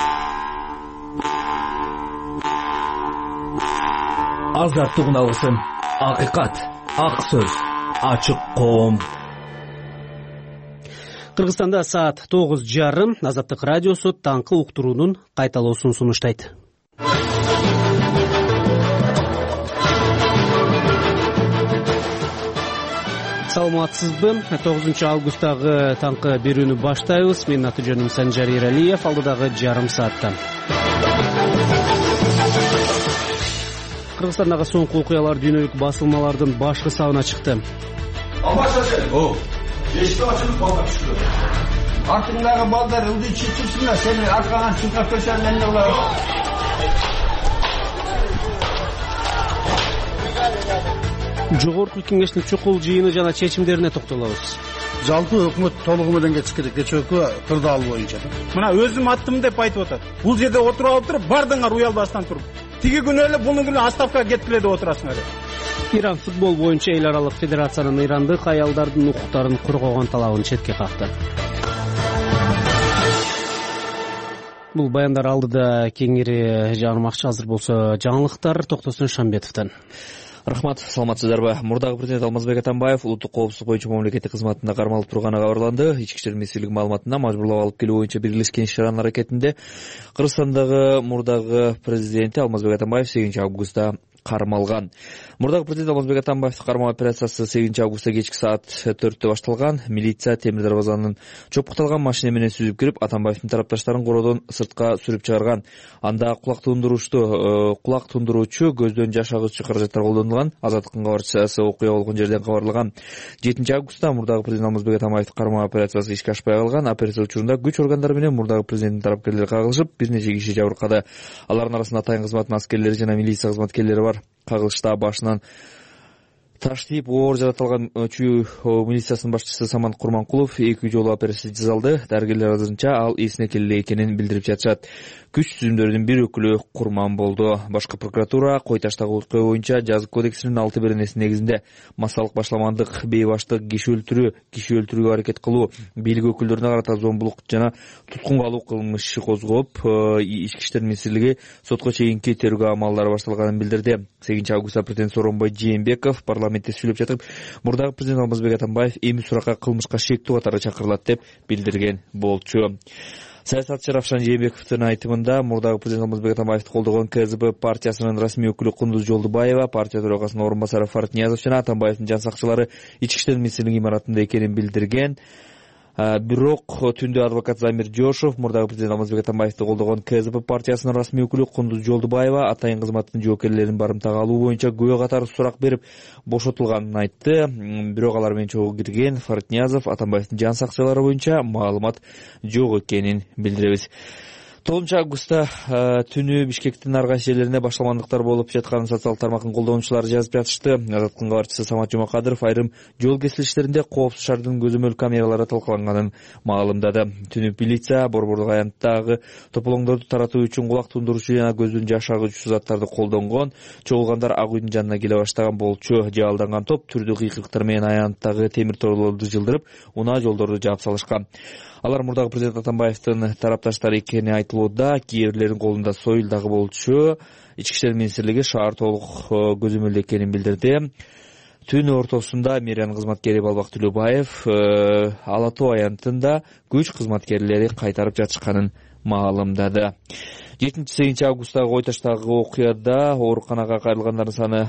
Азаттык алгысын, акыйкат, ак сөз, ачык коом. Кыргызстанда саат 9:30. Азаттык радиосу таңкы уктуруунун кайталоосун сунуштайт. Саламатсызбы? 9 августтагы таңкы берүүнү баштайбыз. Менин аты жөнүм Санжар Эралиев. Алдыдагы жарым саатта Кыргызстандагы соңку окуялар дүйнөлүк басылмалардын башкы сабына чыкты. Эшикти ачылып балдар түшкүлө. Артыңдагы балдар ылдый чыгышына сени аркаңан чыңкап көчөр эмне кылабыз? Жогорку кеңештин чукул жыйыны жана чечимдерине токтолобуз. Жалпы өкмөт толугу менен кечээкү кырдаал боюнча мына өзүм аттым деп айтып атат. Бул жерде отуруп алып туруп, бардыңар уялбастан туруп. Тиги күнү эле бунун күнү отставкага кеткиле деп отурасыңар. Иран футбол боюнча эл аралык федерациянын ирандык аялдардын укуктарын коргогон талабын четке какты. Бул баяндар алдыда кеңири жаңырмакчы. Азыр болсо жаңылыктар Токтосун Шамбетовдон. Рахмат, саламатсыздарбы? Мурдагы президент Алмазбек Атамбаев улуттук коопсуздук боюнча мамлекеттик кызматында кармалып турганы кабарланды. Ички иштер министрлиги маалыматында мажбурлап алып келүү боюнча бирилишкен иш-чаранын аракетинде Кыргызстандагы мурдагы президенти Алмазбек Атамбаев 8 августта кармалган. Мурдагы президент Алмазбек Атамбаевдин кармоо операциясы 8 августта кечки саат 4-тө башталган. Милиция темир дарбазанын чопкуталган машина менен сүзүп кирип, Атамбаевдин тарапташтарын короодон сыртка сүрүп чыгарган. Анда кулак тундуруучу көздөн жаш агызчу каражаттар колдонулган. Азаттыктын кабарчысы окуя болгон жерден кабарлаган. 7 августта мурдагы президент Алмазбек Атамбаевдин кармоо операциясы ишке ашпай калган. Операция учурунда күч органдары менен мурдагы президенттин тарапкерлери кагылышып, бир нече киши жабыркады. Алардын арасында атайын кызматтын аскерлери жана милиция кызматкерлери бар. Кагылышта башынан таш тийип оор жаратылган чүй милициясынын башчысы Саман Курманкулов 2 жолу операция жасалды. Дарыгерлер азырынча ал эсине келе экенин билдирип жатышат. Күч түзүмдөрүнүн бир өкүлү курман болду. Башкы прокуратура Кой таштагы окуя боюнча жазык кодексинин 6 беренеси негизинде массалык башламандык, бейбаштык, киши өлтүрүүгө аракет кылуу, бийлик өкүлдөрүнө карата зомбулук жана туткунга алуу кылмыш иши козгоп, Ички иштер министрлиги сотко чейинки тергөө амалдары башталганын билдирди. 8 августта президент Сооронбай Жээнбеков парламентте сүйлөп жатып, мурдагы президент Алмазбек Атамбаев эми суракка кылмышка шектүү катары чакырылат деп билдирген болчу. Саясатчы Равшан Жээнбековдун айтымында мурдагы президент Алмазбек Атамбаевди колдогон КСДП партиясынын расмий өкүлү Кундуз Жолдубаева, партия төрагасынын орун басары Фарит Ниязов жана Атамбаевдин жан сакчылары Ички иштер министрлиги имаратында экенин билдирген. Бирок түндө адвокат Замир Жошов мурдагы президент Алмазбек Атамбаевди колдогон КСДП партиясынын расмий өкүлү Кундуз Жолдубаева атайын кызматтын жоокерлерин барымтага алуу боюнча күбө катары сурак берип бошотулганын айтты. Бирок алар менен чогуу кирген Фарит Ниязов Атамбаевдин жан сакчылары боюнча маалымат жок экенин билдиребиз. 9 августта түнү Бишкектин ар кайсы жерлерине башламандыктар болуп жатканын социалдык тармактын колдонуучулары жазып жатышты. Азаттыктын кабарчысы Самат Жумакадыров айрым жол кесилиштеринде коопсуз шаардын көзөмөл камералары талкаланганын маалымдады. Түнү милиция Борборлук аянттагы тополоңдорду таратуу үчүн кулак тундуруучу жана көздөн жаш агызчу заттарды колдонгон. Чогулгандар Ак үйдүн жанына келе баштаган болчу. Жаалданган топ түрдүү кыйкырыктар менен аянттагы темир торлорду жылдырып, унаа жолдорду жаап салышкан. Алар мурдагы президент Атамбаевдин тарапташтары экени айтылууда. Кээ бирлеринин колунда союл дагы болчу. Ички иштер министрлиги шаар толук көзөмөлдө экенин билдирди. Түн ортосунда мэриянын кызматкери Балбак Төлөбаев Ала Тоо аянтында күч кызматкерлери кайтарып жатышканын маалымдады. 7-8 августтагы Кой таштагы окуяда ооруканага кайрылгандардын саны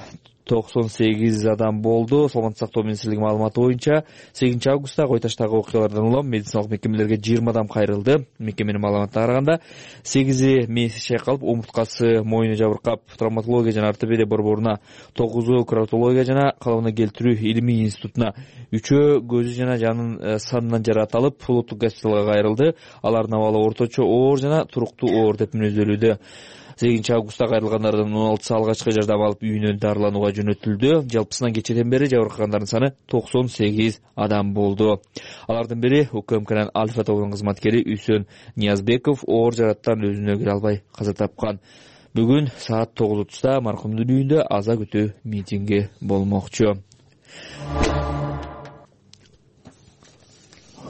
98 адам болду. Саламаттык сактоо министрлиги маалыматы боюнча 8 августта Кой таштагы окуялардан улам медициналык мекемелерге 20 адам кайрылды. Мекеменин маалыматына караганда 8 мээси чайкалып, омурткасы, мойну жабыркап, травматология жана ортопедия борборуна, 9 кровотология жана калыбына келтирүү илимий институтуна, 3 көзү жана жанын санынан жараат алып, улуттук госпиталга кайрылды. Алардын абалы орточо оор жана туруктуу оор деп мүнөздөлүүдө. 8 августта кайрылгандардын 16 алгачкы жардам алып үйүнө дарыланууга жөнөтүлдү. Жалпысынан кечеден бери жабыркагандардын саны 98 адам болду. Алардын бири УКМКнын Альфа тобунун кызматкери Үсөн Ниязбеков оор жараттан өзүнө келе албай каза тапкан. Бүгүн саат 9:30 маркумдун үйүндө аза күтүү митинги болмокчу.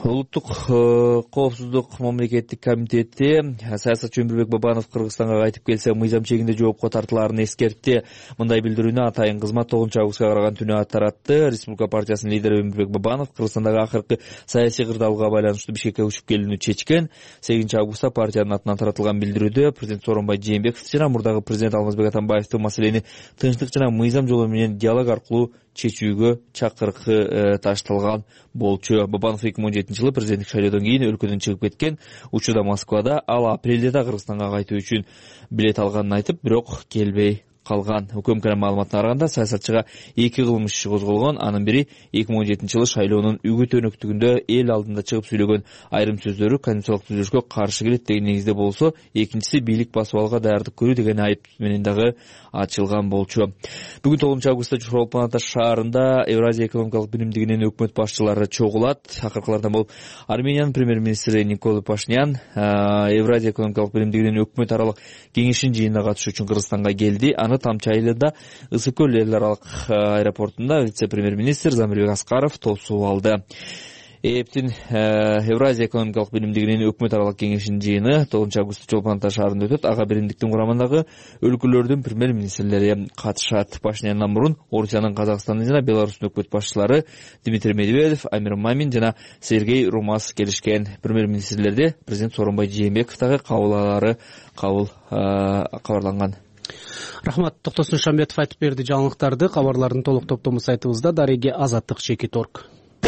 Улуттук коопсуздук мамлекеттик комитети саясатчы Өмүрбек Бабанов Кыргызстанга кайтып келсе мыйзам чегинде жоопко тартылаарын эскертти. Мындай билдирүүнү атайын кызмат 9-августка караган түнү таратты. Республика партиясынын лидери Өмүрбек Бабанов Кыргызстандагы акыркы саясий кырдаалга байланыштуу Бишкекке учуп келүүнү чечкен. 8-августта партиянын атынан таратылган билдирүүдө президент Сооронбай Жээнбеков жана мурдагы президент Алмазбек Атамбаевдин маселени тынчтык жана мыйзам жолу менен диалог аркылуу чечүүгө чакырыгы ташталган болчу. Бабанов 2017-жылы президенттик шайлоодон кийин өлкөдөн чыгып кеткен. Учурда Москвада, ал апрелде да Кыргызстанга кайтуу үчүн билет алганын айтып, бирок келбей калган. Өкмөткөнүн маалыматына караганда саясатчыга 2 кылмыш иши козголгон. Анын бири 2017-жылы шайлоонун үгүт өнөктүгүндө эл алдында чыгып сүйлөгөн айрым сөздөрү конституциялык түзүлүшкө каршы келет деген негизде болсо, экинчиси бийлик басып алууга даярдык көрүү деген айып менен дагы ачылган болчу. Бүгүн 9-августта Чоролпан Ата шаарында Евразия экономикалык биримдигинин өкмөт башчылары чогулат. Акыркылардан болуп Армениянын премьер-министри Николай Пашинян Евразия экономикалык биримдигинин өкмөт аралык кеңешинин жыйынына катышуу үчүн Кыргызстанга келди. Аны Тамчы айылында Ысык көл эл аралык аэропортунда вице-премьер-министр Замирбек Аскаров тосуп алды. Эптин Евразия экономикалык биримдигинин өкмөт аралык кеңешинин жыйыны 9-августта Чолпон Ата шаарында өтөт. Ага биримдиктин курамындагы өлкөлөрдүн премьер-министрлери катышат. Пашиняндан мурун Орусиянын, Казакстандын жана Беларустун өкмөт башчылары Дмитрий Медведев, Амир Мамин жана Сергей Румас келишкен. Премьер-министрлерде президент Сооронбай Жээнбеков дагы кабарланган. Рахмат. Токтосун Шамбетов айтып берди жаңылыктарды. Кабарлардын толук топтому сайтыбызда дареги Азаттык.org.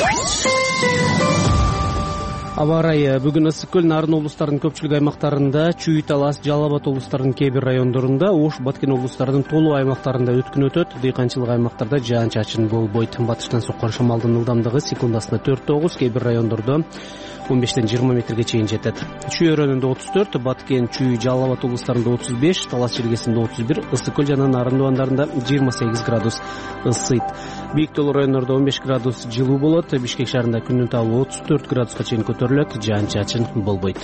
Аба ырайы бүгүн Ысык көл, Нарын облустарынын көпчүлүк аймактарында, Чүй, Талас, Жалал Абад облустарынын кээ бир райондорунда, Ош, Баткен облустарынын толуу аймактарында өткүн өтөт. Дыйканчылык аймактарда жаан-чачын болбойт. Батыштан соккон шамалдын ылдамдыгы секундасына 4-9, кээ бир райондордо 15-20 метрге чейин жетет. Чүй өрөөнүндө 34, Баткен, Чүй, Жалал Абад облустарында 35, Талас жергесинде 31, Ысык көл жана Нарын дубандарында 28 градус ысыйт. Бийик тоолуу райондордо 15 градус жылуу болот. Бишкек шаарында күндүн табы 34 градуска чейин көтөрүлөт. Жаан-чачын болбойт.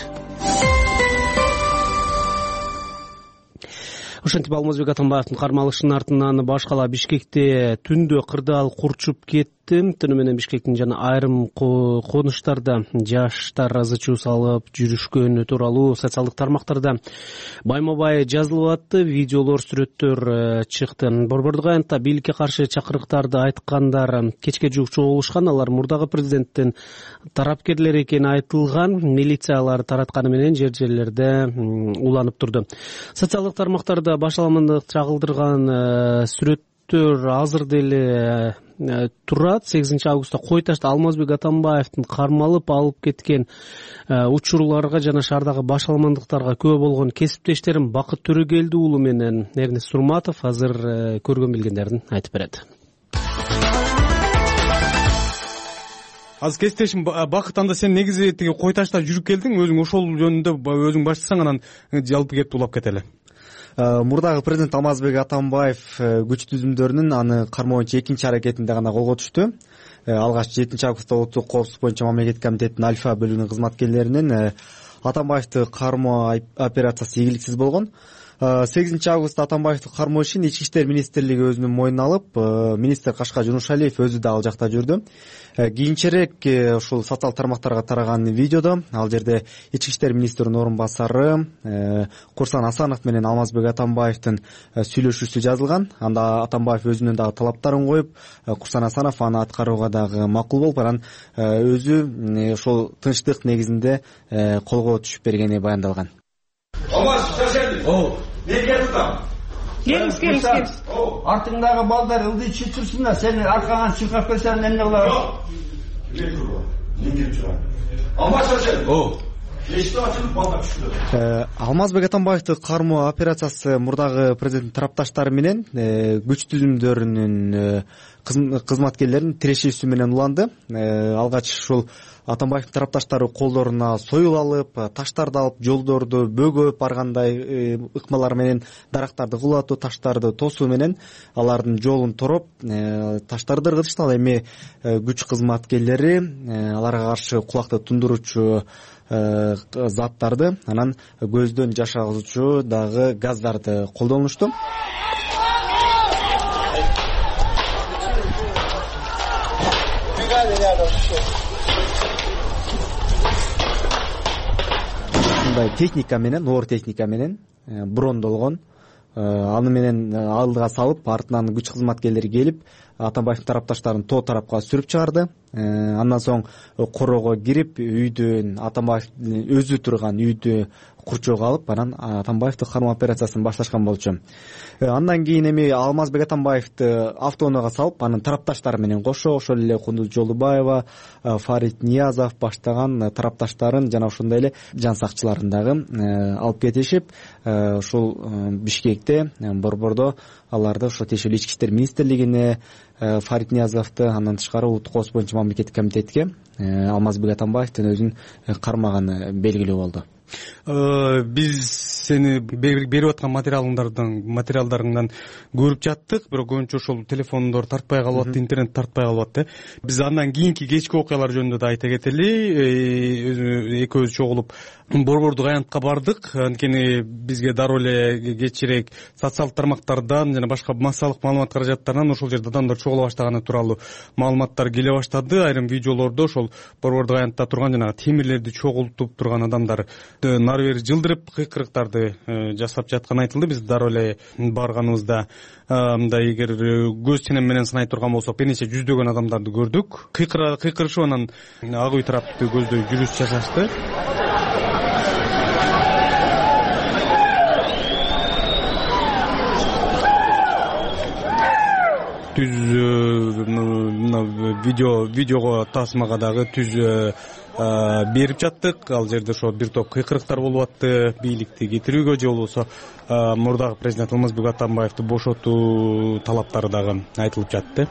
Ошентип Алмазбек Атамбаевдин кармалышынын артынан башкала Бишкекте түндө кырдаал курчуп кетти. Түнү менен Бишкектин жана айрым конуштарда жаштар азы чуу салып жүрүшкөнү тууралуу социалдык тармактарда байма-бай жазылып атты. Видеолор, сүрөттөр чыкты. Борбордук аянтта бийликке каршы чакырыктарды айткандар кечке жуук чогулушкан. Алар мурдагы президенттин тарапкерлери экени айтылган. Милициялар таратканы менен жер-жерлерде уланып турду. Социалдык тармактарда башаламандык чагылдырган сүрөттөр азыр деле турат. 8-августта Кой Ташта Алмазбек Атамбаевдин кармалып алып кеткен учурларга жана шаардагы башаламандыктарга күбө болгон кесиптештерим Бакыт Төрөгелди уулу менен Эрнест Сурматов азыр көргөн билгендерин айтып берет. Азыр кесиптешим Бакыт, анда сен негизи тиги Кой Ташта жүрүп келдиң, өзүң ошол жөнүндө өзүң баштасаң, анан жалпы кеп улап кетели. Мурдагы президент Алмазбек Атамбаев күч түзүмдөрүнүн аны кармоо боюнча экинчи аракетинде гана колго түштү. Алгач 7-августта улуттук коопсуздук боюнча мамлекеттик комитеттин Альфа бөлүгүнүн кызматкерлеринин Атамбаевди кармоо операциясы ийгиликсиз болгон. 8-августта Атамбаевди кармоо ишин Ички иштер министрлиги өзүнүн мойнуна алып, министр Кашка Жунушалиев өзү да ал жакта жүрдү. Кийинчерээк ушул социал тармактарга тараган видеодо ал жерде Ички иштер министринин орун басары Курсан Асанов менен Алмазбек Атамбаевдин сүйлөшүүсү жазылган. Анда Атамбаев өзүнүн дагы талаптарын коюп, Курсан Асанов аны аткарууга дагы макул болуп, анан өзү ошол тынчтык негизинде колго түшүп бергени баяндалган. Келиңиз. Артыңдагы балдар ылдый чыгып турсундар, сени аркаңан чуркап берсең эмне кылабыз? Алмазбек Атамбаевди кармоо операциясы мурдагы президенттин тарапташтары менен күч түзүмдөрүнүн кызматкерлеринин тирешүүсү менен уланды. Алгач ушул Атамбаевдин тарапташтары колдоруна союл алып, таштарды алып, жолдорду бөгөп баргандай ыкмалар менен дарактарды кулатуу, таштарды тосуу менен алардын жолун тороп, таштарды ыргытышты. Ал эми күч кызматкерлери аларга каршы кулакты тундуруучу заттарды, анан көздөн жаш агызуучу дагы газдарды колдонушту. ушундай техника менен, оор техника менен брондолгон, аны менен алдыга салып, артынан күч кызматкерлери келип Атамбаевдин тарапташтарын тоо тарапка сүрүп чыгарды. Андан соң короого кирип, үйдөн Атамбаевдин өзү турган үйдө курчоого алып, анан Атамбаевди кармоо операциясын башташкан болчу. Андан кийин эми Алмазбек Атамбаевди автоунаага салып, анын тарапташтары менен кошо, ошол эле Кундуз Жолдубаева, Фарид Ниязов баштаган тарапташтарын жана ошондой эле жан сакчыларын дагы алып кетишип, ушул Бишкекте, Борбордо аларды ошо тиешелүү ички иштер министрлигине, Фарид Ниязовду, андан тышкары Улуттук коопсуздук боюнча мамлекеттик комитетке Алмазбек Атамбаевдин өзүн кармаганы белгилүү болду. Биз сени берип аткан материалдарыңдан көрүп жаттык, бирок көбүнчө ошол телефондор тартпай калып атты, интернет тартпай калып атты. Биз андан кийинки кечки окуялар жөнүндө да айта кетели. Экөөбүз чогулуп Борбордук аянтка бардык. Анткени бизге дароо эле кечирээк социалдык тармактардан жана башка массалык маалымат каражаттарынан ошол жерде адамдар чогула баштаганы тууралуу маалыматтар келе баштады. Айрым видеолордо ошол Борбордук аянтта турган жанагы темирлерди чогултуп турган адамдар нары бери жылдырып кыйкырыктарды жасап жатканы айтылды. Биз дароо эле барганыбызда мындай эгер көз сенем менен сынай турган болсок, бир нече жүздөгөн адамдарды көрдүк. Кыйкырышып анан ак үй тарапты көздөй жүрүш жасашты. Видеого тасмага дагы берип жаттык. Ал жерде ошо бир топ кыйкырыктар болуп атты, бийликти кетирүүгө же болбосо мурдагы президент Алмазбек Атамбаевди бошотуу талаптары дагы айтылып жатты.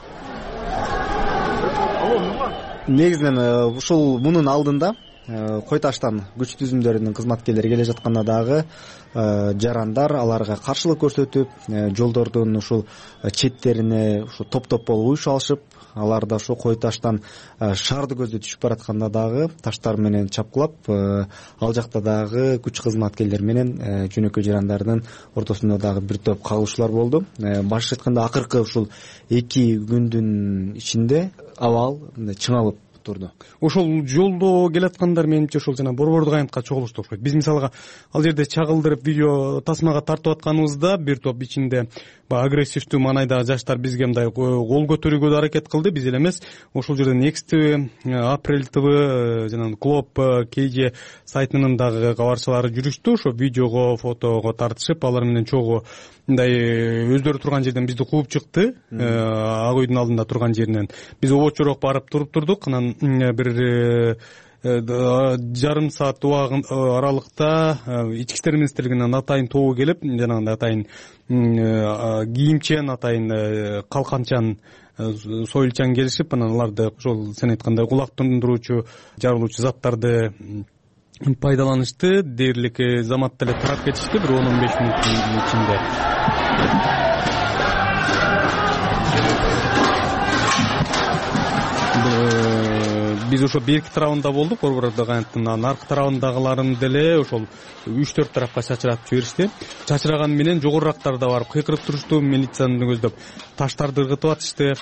Негизинен ушул мунун алдында Кой Таштан күч түзүмдөрүнүн кызматкерлери келе жатканда дагы жарандар аларга каршылык көрсөтүп, жолдордун ушул четтерине ушу топ-топ болуп уюш алышып, аларда ошо Кой Таштан шарды көздө түшүп баратканда дагы таштар менен чапкылап, ал жакта дагы күч кызматкерлери менен жөнөкөй жарандардын ортосунда дагы бир топ кагылышуулар болду. Башкача айтканда акыркы ушул 2 күндүн ичинде абал чыңалып турду. Ошол жолдо келаткандар менимче ошол жана Борбордук аянтка чогулушту окшойт. Биз мисалга ал жерде чагылдырып видео тасмага тартып атканыбызда бир топ ичинде агрессивдүү маанайдагы жаштар бизге мындай кол көтөрүүгө да аракет кылды. Биз эле эмес, ошол жерде Next TV, April TV жана Клоп KG сайтынын дагы кабарчылары жүрүштү. Ошо видеого, фотого тартышып, алар менен чогуу мындай өздөрү турган жерден бизди кууп чыкты. Ак үйдүн алдында турган жеринен биз обочороок барып турдук. Анан бир жарым саат аралыкта ички иштер министрлигинен атайын тобу келип, жанагындай атайын кийимчен, атайын калканчан, союлчан келишип, анан аларды ошол сен айткандай кулак тундуруучу, жарылуучу заттарды пайдаланышты. Дээрлик заматта эле тарап кетишти бир 10-15 мүнөттүн ичинде. Биз ошо берки тарабында болдук, Борбордук аянттын аркы тарабындагыларын деле ошол 3-4 тарапка чачыратып жиберишти. Чачыраган менен жогорурактар да барып кыйкырып турушту, милицияны көздөп таштарды ыргытып атышты.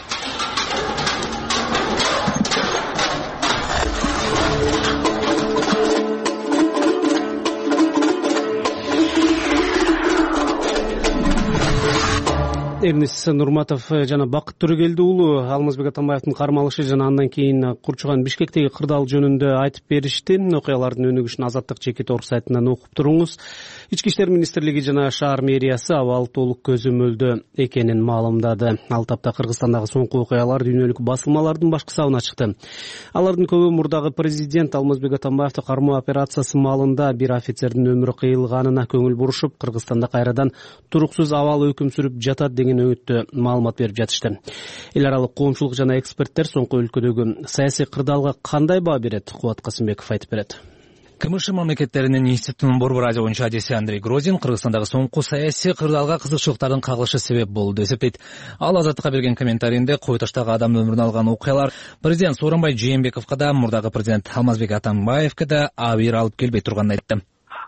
Эрнис Нурматов жана Бакыт Төрөгелди уулу Алмазбек Атамбаевдин кармалышы жана андан кийин курчуган Бишкектеги кырдаал жөнүндө айтып беришти. Окуялардын өнүгүшүн Азаттык жеке торг сайтынан окуп туруңуз. Ички иштер министрлиги жана шаар мэриясы абал толук көзөмөлдө экенин маалымдады. Ал тапта Кыргызстандагы соңку окуялар дүйнөлүк басылмалардын башкы сабына чыкты. Алардын көбү мурдагы президент Алмазбек Атамбаевди кармоо операциясы маалында бир офицердин өмүрү кыйылганына көңүл бурушуп, Кыргызстанда кайрадан туруксуз абал өкүм сүрүп жатат деген өңүттө маалымат берип жатышты. Эл аралык коомчулук жана эксперттер соңку өлкөдөгү саясий кырдаалга кандай баа берет? Кубат Касымбеков айтып берет. КМШ мамлекеттеринин институтунун Борбор Азия боюнча адиси Андрей Грозин Кыргызстандагы соңку саясий кырдаалга кызыкчылыктардын кагылышы себеп болду деп эсептейт. Ал Азаттыкка берген комментарийинде Кой Таштагы адам өмүрүн алган окуялар президент Сооронбай Жээнбековго да, мурдагы президент Алмазбек Атамбаевге да абийир алып келбей турганын айтты.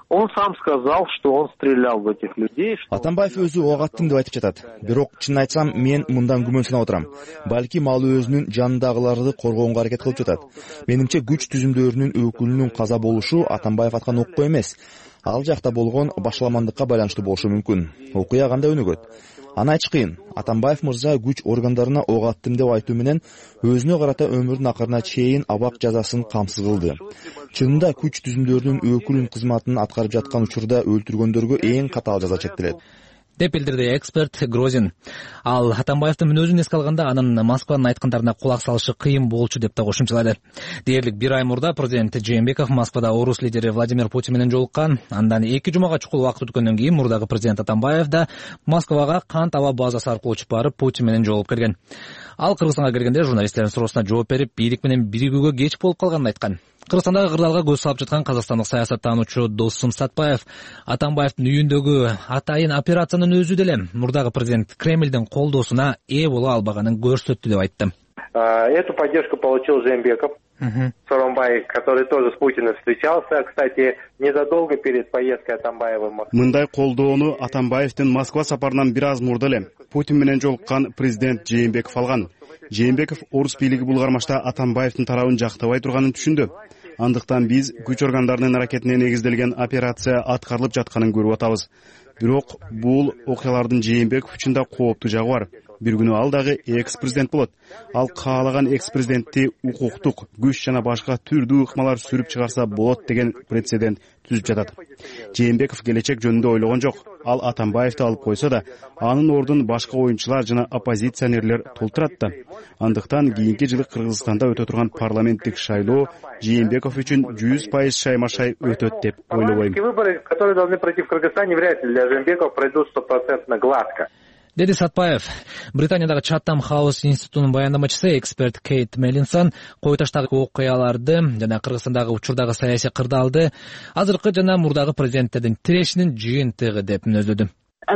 Он сам сказал, что он стрелял в этих людей. Атамбаев өзү ок аттым деп айтып жатат. Бирок чынын айтсам, мен мындан күмөнсүнүп отурам. Балким ал өзүнүн жанындагыларды коргоонго аракет кылып жатат. Менимче күч түзүмдөрүнүн өкүлүнүн каза болушу Атамбаев аткан окуу эмес. Ал жакта болгон башаламандыкка байланыштуу болушу мүмкүн. Окуя кандай өнүгөт? Аны айтыш кыйын. Атамбаев мырза күч органдарына ок аттым деп айтуу менен өзүнө карата өмүрүнүн акырына чейин абак жазасын камсыз кылды. Чынында күч түзүмдөрүнүн өкүлүн кызматын аткарып жаткан учурда өлтүргөндөргө эң катаал жаза чектелет деп билдирди эксперт Грозин. Ал Атамбаевдин мүнөзүн эске алганда анын Москванын айткандарына кулак салышы кыйын болчу деп да кошумчалады. Дээрлик бир ай мурда президент Жээнбеков Москвада орус лидери Владимир Путин менен жолуккан. Андан 2 жумага чукул убакыт өткөндөн кийин мурдагы президент Атамбаев да Москвага кант аба базасы аркылуу учуп барып Путин менен жолугуп келген. Ал Кыргызстанга келгенде журналисттердин суроосуна жооп берип, бийлик менен биригүүгө кеч болуп калганын айткан. Кыргызстандагы кырдаалга көз салып жаткан казакстандык саясаттануучу Досум Сатпаев Атамбаевдин үйүндөгү атайын операциянын өзү деле мурдагы президент Кремлдин колдоосуна ээ боло албаганын көрсөттү деп айтты. Эту поддержку получил Жээнбеков, Сооронбай, который тоже с Путиным встречался, кстати, незадолго перед поездкой Атамбаева в Москву. Мындай колдоону Атамбаевдин Москва сапарынан бир аз мурда эле Путин менен жолуккан президент Жээнбеков алган. Жээнбеков орус бийлиги бул кармашта Атамбаевдин тарабын жактабай турганын түшүндү. Андыктан биз күч органдарынын аракетине негизделген операция аткарылып жатканын көрүп атабыз. Бирок бул окуялардын Жээнбеков үчүн да кооптуу жагы бар. Бир күнү ал дагы экс-президент болот. Ал каалаган экс-президентти укуктук, күч жана башка түрдүү ыкмалар сүрүп чыгарса болот деген прецедент түзүп жатат. Жээнбеков келечек жөнүндө ойлогон жок. Ал Атамбаевди алып койсо да, анын ордун башка оюнчулар жана оппозиционерлер толтурат да. Андыктан кийинки жылы Кыргызстанда өтө турган парламенттик шайлоо Жээнбеков үчүн 100% шайма-шай өтөт деп ойлобойм. Выборы, которые должны пройти в Кыргызстане, вряд ли для Жээнбекова пройдут 100% гладко. Деди Сатпаев. Британиядагы Chatham House институтунун баяндамачысы эксперт Кейт Меллинсон Койташтагы окуяларды жана Кыргызстандагы учурдагы саясий кырдаалды азыркы жана мурдагы президенттердин тирешинин жыйынтыгы деп мүнөздөдү.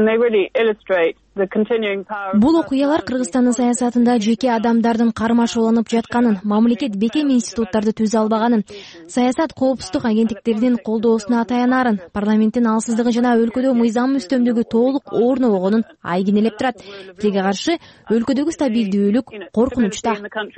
Бул окуялар Кыргызстандын саясатында жеке адамдардын кармашаланып жатканын, мамлекет бекем институттарды түзө албаганын, саясат коопсуздук агенттиктеринин колдоосуна таянарын, парламенттин алсыздыгы жана өлкөдө мыйзам үстөмдүгү толук орнобогонун айгинелеп турат. Тиге каршы өлкөдөгү стабилдүүлүк коркунучта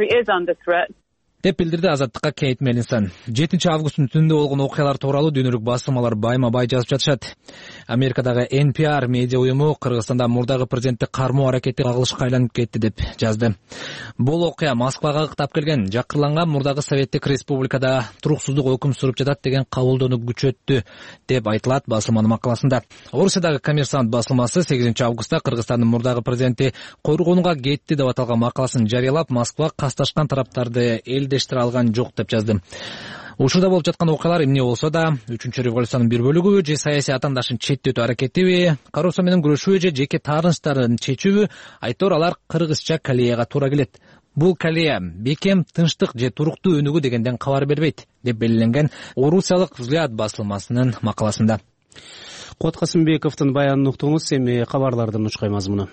деп билдирди Азаттыкка Кейт Меллинсон. 7 августтун түнүндө болгон окуялар тууралуу дүйнөлүк басылмалар байма-бай жазып жатышат. Америкадагы NPR медиа уюму Кыргызстанда мурдагы президентти кармоо аракети кагылышка айланып кетти деп жазды. Бул окуя Москвага ыктап келген, жакырланган мурдагы Советтик Республикада туруксуздук өкүм сүрүп жатат деген кабылдоону күчөттү деп айтылат басылманын макаласында. Орусиядагы Коммерсант басылмасы 8 августта Кыргызстандын мурдагы президенти койгонуга кетти деп аталган макаласын жарыялап, Москва касташкан тараптарды элдештире алган жок деп жазды. Учурда болуп жаткан окуялар эмне болсо да, 3-революциянын бир бөлүгүбү же саясий атаандашын четтетүү аракетиби, коррупция менен күрөшүүбү же жеке таарынычтарын чечүүбү, айтор алар кыргызча калеяга туура келет. Бул калея бекем, тынчтык же туруктуу өнүгүү дегенден кабар бербейт деп белгиленген Орусиялык Взгляд басылмасынын макаласында. Куат Касымбековдун баянын уктуңуз, эми кабарлардын учкай мазмуну.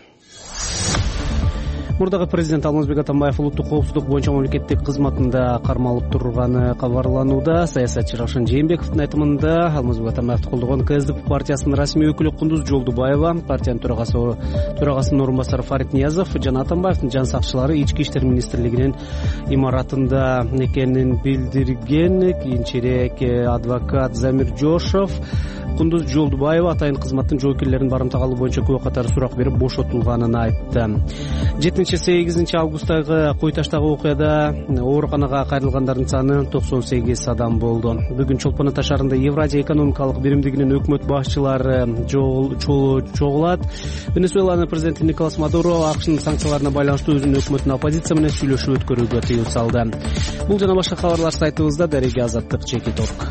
Мурдагы президент Алмазбек Атамбаев улуттук коопсуздук боюнча мамлекеттик кызматында кармалып турганы кабарланууда. Саясатчы Рашын Жээнбековдун айтымында Алмазбек Атамбаевди колдогон КСДП партиясынын расмий өкүлү Кундуз Жолдубаева, партиянын төрагасынын орун басары Фарид Ниязов жана Атамбаевдин жан сакчылары Ички иштер министрлигинин имаратында экенин билдирген. Кийинчерээк адвокат Замир Жошов Кундуз Жолдубаева атайын кызматтын жоокерлерин барымтага алуу боюнча күбө катары сурак берип бошотулганын айтты. 7-8 августтагы Койташтагы окуяда ооруканага кайрылгандардын саны 98 адам болду. Бүгүн Чолпон Ата шаарында Евразия экономикалык биримдигинин өкмөт башчылары чогулат. Венесуэланын президенти Николас Мадуро АКШнын санкцияларына байланыштуу өзүнүн өкмөтүнүн оппозиция менен сүйлөшүү өткөрүүгө тыюу салды. Бул жана башка кабарлар сайтыбызда. Дареги Азаттык Чекит.org.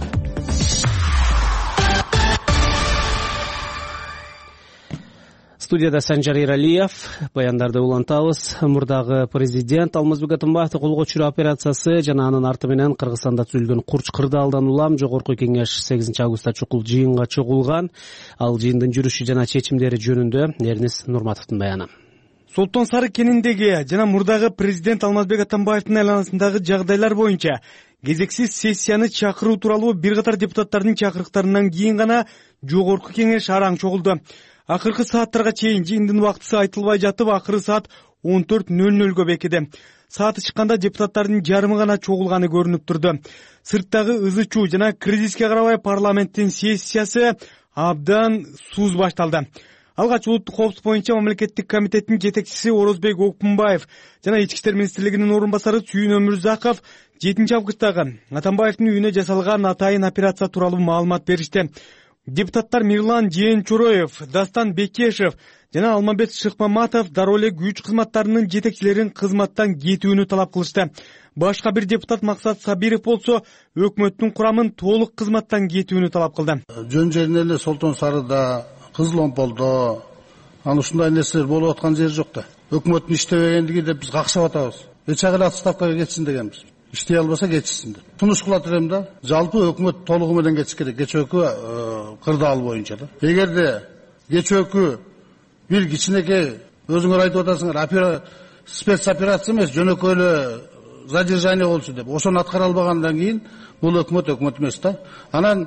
Студияда Санжар Иралиев, баяндарды улантабыз. Мурдагы президент Алмазбек Атамбаевди колго түшүрүү операциясы жана анын арты менен Кыргызстанда түзүлгөн курч кырдаалдан улам жогорку кеңеш 8 августта чукул жыйынга чогулган. Ал жыйындын жүрүшү жана чечимдери жөнүндө Эрнис Нурматовдун баяны. Солтон Сары кениндеги жана мурдагы президент Алмазбек Атамбаевдин айланасындагы жагдайлар боюнча кезексиз сессияны чакыруу тууралуу бир катар депутаттардын чакырыктарынан кийин гана жогорку кеңеш араң чогулду. Акыркы сааттарга чейин жыйындын убактысы айтылбай жатып, акыры саат 14:00 бекиди. Сааты чыкканда депутаттардын жарымы гана чогулганы көрүнүп турду. Сырттагы ызы-чуу жана кризиске карабай парламенттин сессиясы абдан сууз башталды. Алгач улуттук коопсуздук боюнча мамлекеттик комитеттин жетекчиси Орозбек Окунбаев жана Ички иштер министрлигинин орун басары Сүйүн Өмүрзаков 7 августтагы Атамбаевдин үйүнө жасалган атайын операция тууралуу маалымат беришти. Депутаттар Мирлан Жээнчороев, Дастан Бекешев жана Алмамбет Шыкмаматов дароо эле күч кызматтарынын жетекчилерин кызматтан кетүүнү талап кылышты. Башка бир депутат Максат Сабиров болсо өкмөттүн курамын толук кызматтан кетүүнү талап кылды. Жөн жеринен эле Солтон Сарыда, Кызыл Омполдо анан ушундай нерселер болуп аткан жери жок да. Өкмөттүн иштебегендиги деп биз какшап атабыз. Эч агыл отставкага кетсин дегенбиз. Иштей албаса кетишсин деп. Сунуш кылат элем да. Жалпы өкмөт толугу менен кетиш керек. Кечөөкү кырдаал боюнча да. Эгерде кечөөкү бир кичинекей өзүңөр айтып атасыңар, спецоперация эмес, жөнөкөй эле задержание болчу деп. Ошону аткара албагандан кийин бул өкмөт эмес да. Анан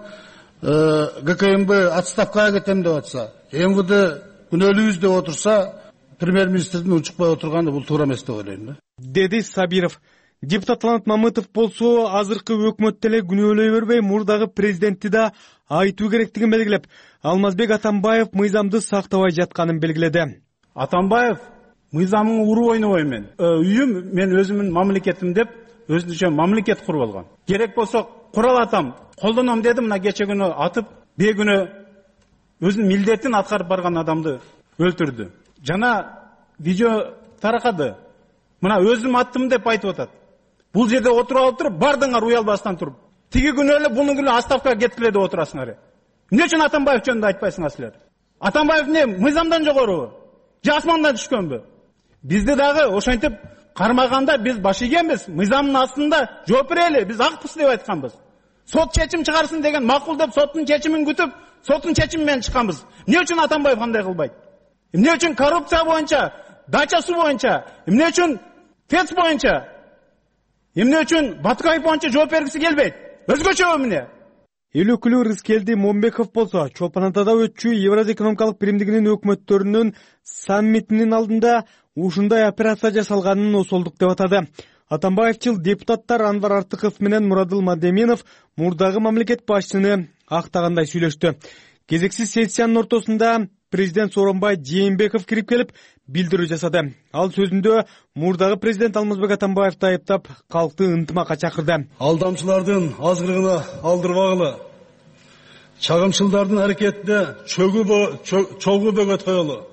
ГКМБ отставкага кетем деп атса, МВД күнөөлүүбүз деп отурса, премьер-министрдин учукпай отурганы бул туура эмес деп ойлойм да. Деди Сабиров. Депутат Талант Мамытов болсо азыркы өкмөттү эле күнөөлөй бербей, мурдагы президентти да айтуу керектигин белгилеп, Алмазбек Атамбаев мыйзамды сактабай жатканын белгиледи. Атамбаев мыйзамдын уру ойнобойм мен. Үйүм мен өзүмүн мамлекетим деп өзүнчө мамлекет куруп алган. Керек болсо куралатам, колдоном деди, мына кече күнү атып, бээ күнү өзүнүн милдетин аткарып барган адамды өлтүрдү. Жана видео таракады. Мына өзүм аттым деп айтып атат. Бул жерде отуруп алып туруп, бардыңар уялбастан туруп. Тиги күнү эле бунун күнү отставкага кеткиле деп отурасыңар. Эмне үчүн Атамбаев жөнүндө айтпайсыңар силер? Атамбаев не мыйзамдан жогорубу? Же асмандан түшкөнбү? Бизди дагы ошентип кармаганда биз баш ийгенбиз. Мыйзамдын астында жооп берели, биз акпыз деп айтканбыз. Сот чечим чыгарсын деген макул деп соттун чечимин күтүп, соттун чечими менен чыкканбыз. Эмне үчүн Атамбаев кандай кылбайт? Эмне үчүн коррупция боюнча, дача суу боюнча, эмне үчүн ТЭЦ боюнча, эмне үчүн Баткаев боюнча жооп бергиси келбейт? Өзгөчө эмне? Эл өкүлү Рыскелди Момбеков болсо, Чолпон Атада өтчү Евразия экономикалык биримдигинин өкмөттөрүнүн саммитинин алдында ушундай операция жасалганын осолдук деп атады. Атамбаевчыл депутаттар Анвар Артыков менен Мурадыл Мадеминов мурдагы мамлекет башчыны актагандай сүйлөштү. Кезексиз сессиянын ортосунда президент Сооронбай Жээнбеков кирип келип билдирүү жасады. Ал сөзүндө мурдагы президент Алмазбек Атамбаевди айыптап, калкты ынтымакка чакырды. Алдамчылардын азгырыгына алдырбагыла, чагымчылдардын аракетине чогуу бөгөт коелу.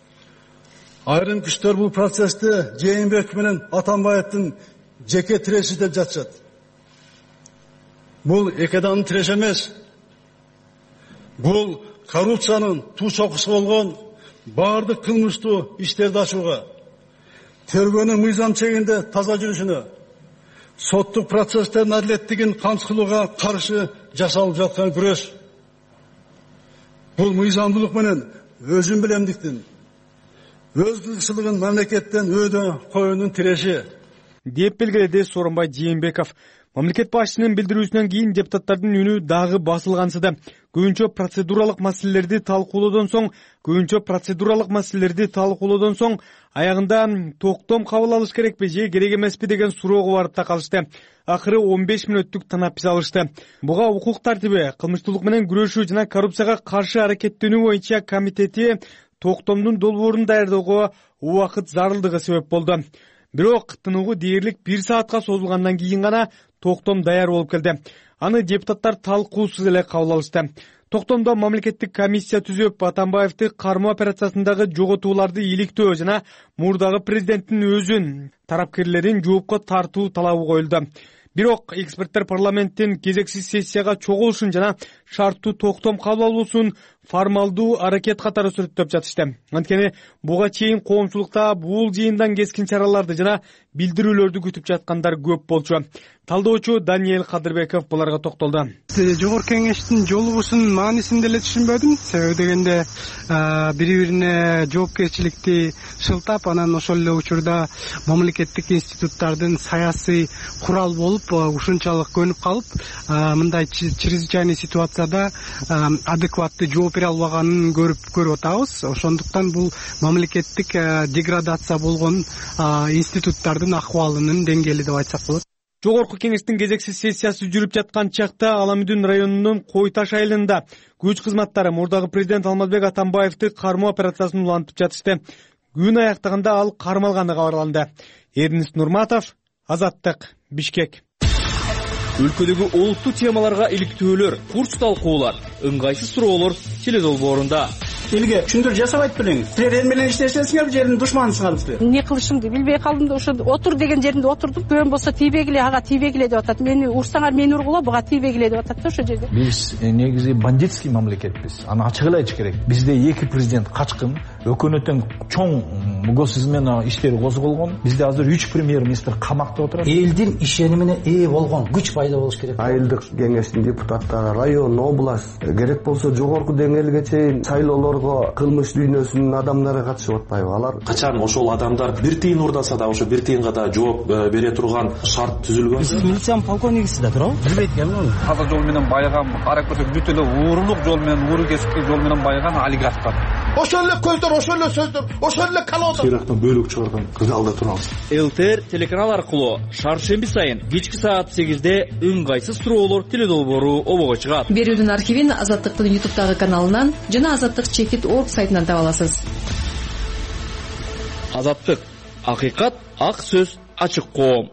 Айрым күчтөр бул процессте Жээнбеков менен Атамбаевдин жеке тиреши деп жатышат. Бул эки адамдын тиреши эмес. Бул коррупциянын туу чокусу болгон баардык кылмыштуу иштерди ачууга, тергөөнүн мыйзам чегинде таза жүрүшүнө, соттук процесстердин адилеттигин камсыз кылууга каршы жасалып жаткан күрөш. Бул мыйзамдуулук менен өзүн билемдиктин, өз кызыкчылыгын мамлекеттен өйдө коюунун тиреши деп белгиледи Сооронбай Жээнбеков. Мамлекет башчынын билдирүүсүнөн кийин депутаттардын үнү дагы басылгансыды. Көбүнчө процедуралык маселелерди талкуулоодон соң аягында токтом кабыл алыш керекпи же керек эмеспи деген суроого барып такалышты. Акыры 15 мүнөттүк танапиз алышты. Буга укук тартиби, кылмыштуулук менен күрөшүү жана коррупцияга каршы аракеттенүү боюнча комитети токтомдун долбоорун даярдоого убакыт зарылдыгы себеп болду. Бирок тыныгуу дээрлик 1 саатка созулгандан кийин гана токтом даяр болуп келди. Аны депутаттар талкуусуз эле кабыл алышты. Токтомдо мамлекеттик комиссия түзүп, Атамбаевди кармоо операциясындагы жоготууларды иликтөө жана мурдагы президенттин өзүн тарапкерлерин жоопко тартуу талабы коюлду. Бирок эксперттер парламенттин кезексиз сессияга чогулушун жана шарттуу токтом кабыл алуусун формалдуу аракет катары сүрөттөп жатышты. Анткени буга чейин коомчулукта бул жыйындан кескин чараларды жана билдирүүлөрдү күтүп жаткандар көп болчу. Талдоочу Даниэль Кадырбеков буларга токтолду. Жогорку кеңештин жолугусунун маанисин деле түшүнбөдүм. Себеби дегенде бири-бирине жоопкерчиликти шылтап, анан ошол эле учурда мамлекеттик институттардын саясий курал болуп ушунчалык көнүп калып, мындай чрезвычайный ситуацияда адекваттуу жооп бере албаганын көрүп атабыз. Ошондуктан бул мамлекеттик деградация болгон институттардын акыбалынын деңгээли деп айтсак болот. Жогорку кеңештин кезексиз сессиясы жүрүп жаткан чакта Аламүдүн районунун Кой Таш айылында күч кызматтары мурдагы президент Алмазбек Атамбаевди кармоо операциясын улантып жатышты. Күн аяктаганда ал кармалганы кабарланды. Эрнис Нурматов, Азаттык, Бишкек. Өлкөдөгү олуттуу темаларга иликтөөлөр, курс талкуулар, ыңгайсыз суроолор теледолбоорунда. Элге түшүндүрүү жасабайт белең. Силер менен иштесеңер жердин душманысыңар силер. Эмне кылышымды билбей калдым да ошо отур деген жеринде отурдум. Көн болсо тийбегиле, ага тийбегиле деп атат. Мени урсаңар мени ургула, буга тийбегиле деп атат да ошо жерде. Биз негизи бандитский мамлекетпиз. Аны ачык эле айтыш керек. Бизде эки президент качкын, өкмөттүн чоң госизмен иштери козголгон. Бизде азыр 3 премьер-министр камакта отурат. Элдин ишенимине ээ болгон күч пайда болуш керек. Айылдык кеңештин депутаттары, район, область, керек болсо жогорку деңгээлге чейин шайлоолорго кылмыш дүйнөсүнүн адамдары катышып атпайбы? Алар качан ошол адамдар бир тыйын урдаса да ошо бир тыйынга да жооп бере турган шарт түзүлгөн. Сиз милициянын полковнигисиз да туурабы? Билбейт экенмин. Таза жол менен байган, карап көрсөк бүт эле уурулук жол менен, ууру кесиптик жол менен байган олигархтар. Ошол эле көздөр, ошол эле сөздөр, ошол эле калоодор. Сыйрактан бөлүк чыгарган кырдаалда турабыз. ЛТР телеканал аркылуу шаршемби сайын кечки саат 8-де ыңгайсыз суроолор теледолбоору обого чыгат. Берүүнүн архивин Азаттыктын YouTube'дагы каналынан жана azаттык.org сайтынан таба аласыз. Азаттык, акыйкат, ак сөз, ачык коом.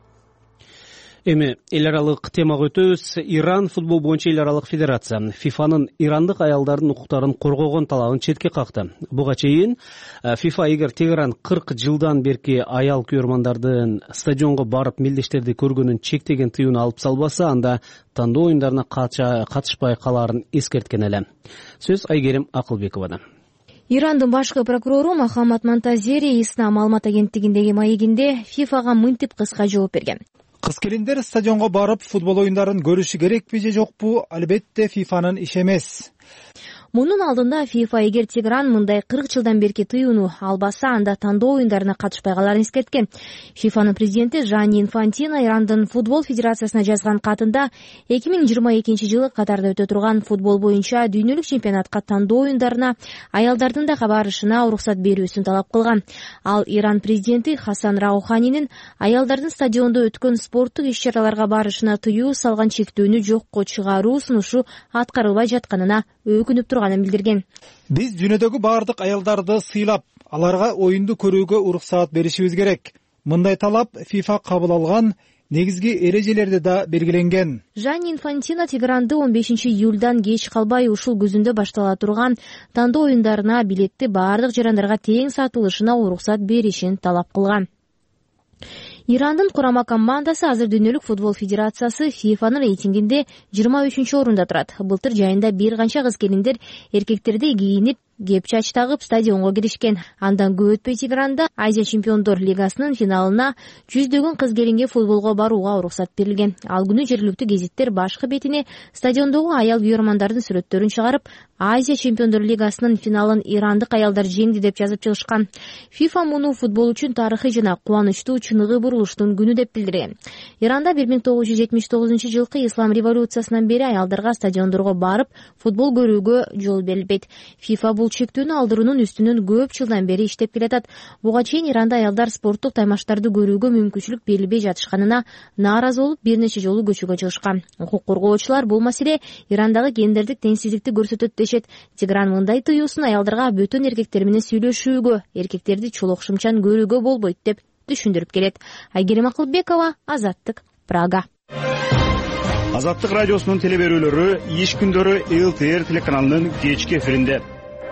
Эми эл аралык темага өтөбүз. Иран футбол боюнча эл аралык федерация ФИФАнын ирандык аялдардын укуктарын коргогон талабын четке какты. Буга чейин ФИФА эгер Тегеран 40 жылдан берки аял күйөрмандардын стадионго барып мелдештерди көргөнүн чектеген тыюуну алып салбаса, анда тандоо оюндарына катышпай калаарын эскерткен эле. Сөз Айгерим Акылбековада. Ирандын башкы прокурору Мохаммад Монтазери Ислам Алмат агенттигиндеги маегинде ФИФАга мынтип кыска жооп берген. Кыз-келиндер стадионго барып футбол оюндарын көрүшү керекпи же жокпу? Албетте ФИФАнын иши эмес. Мунун алдында ФИФА эгер Тегеран мындай 40 жылдан берки тыюуну албаса, анда тандоо оюндарына катышпай каларын эскерткен. ФИФАнын президенти Джанни Инфантино Ирандын футбол федерациясына жазган катында 2022 жылы Катарда өтө турган футбол боюнча дүйнөлүк чемпионатка тандоо оюндарына аялдардын да барышына уруксат берүүсүн талап кылган. Ал Иран президенти Хасан Рауханинин аялдардын стадиондо өткөн спорттук иш-чараларга барышына тыюу салган чектүүнү жокко чыгаруу сунушу аткарылбай жатканына өкүнүп турганын билдирген. Биз дүйнөдөгү бардык аялдарды сыйлап, аларга оюнду көрүүгө уруксаат беришибиз керек. Мындай талап ФИФА кабыл алган негизги эрежелерде да белгиленген. Джанни Инфантино Тегеранды 15 июлдан кеч калбай ушул күзүндө баштала турган тандоо оюндарына билетти бардык жарандарга тең сатылышына уруксат беришин талап кылган. Ирандын курама командасы азыр дүйнөлүк футбол федерациясы ФИФАнын рейтингинде 23-орунда турат. Былтыр жайында бир канча кыз-келиндер эркектердей кийинип, кепчач тагып стадионго киришкен. Андан көп өтпөй Тегеранда Азия чемпиондор лигасынын финалына 100дөгөн кыз-келинге футболго барууга уруксат берилген. Ал күнү жергиликтүү гезиттер башкы бетине стадиондогу аял күйөрмандардын сүрөттөрүн чыгарып, Азия чемпиондор лигасынын финалын ирандык аялдар жеңди деп жазып чыгышкан. ФИФА муну футбол үчүн тарыхый жана кубанычтуу чыныгы бурулуштун күнү деп билдирген. Иранда 1979 жылкы ислам революциясынан бери аялдарга стадиондорго барып футбол көрүүгө жол берилбейт. ФИФА бул чектүүнү алдыруунун үстүнөн көп жылдан бери иштеп келатат. Буга чейин Иранда аялдар спорттук таймаштарды көрүүгө мүмкүнчүлүк берилбей жатышканына нааразы болуп бир нече жолу көчөгө чыгышкан. Укук коргоочулар бул маселе Ирандагы гендердик теңсиздикти көрсөтөт дешет. Тегеран мындай тыюусун аялдарга бөтөн эркектер менен сүйлөшүүгө, эркектерди чолок-шымчан көрүүгө болбойт деп түшүндүрүп келет. Айгерим Акылбекова, Азаттык, Прага. Азаттык радиосунун телеберүүлөрү иш күндөрү ЛТР телеканалынын кечки эфиринде.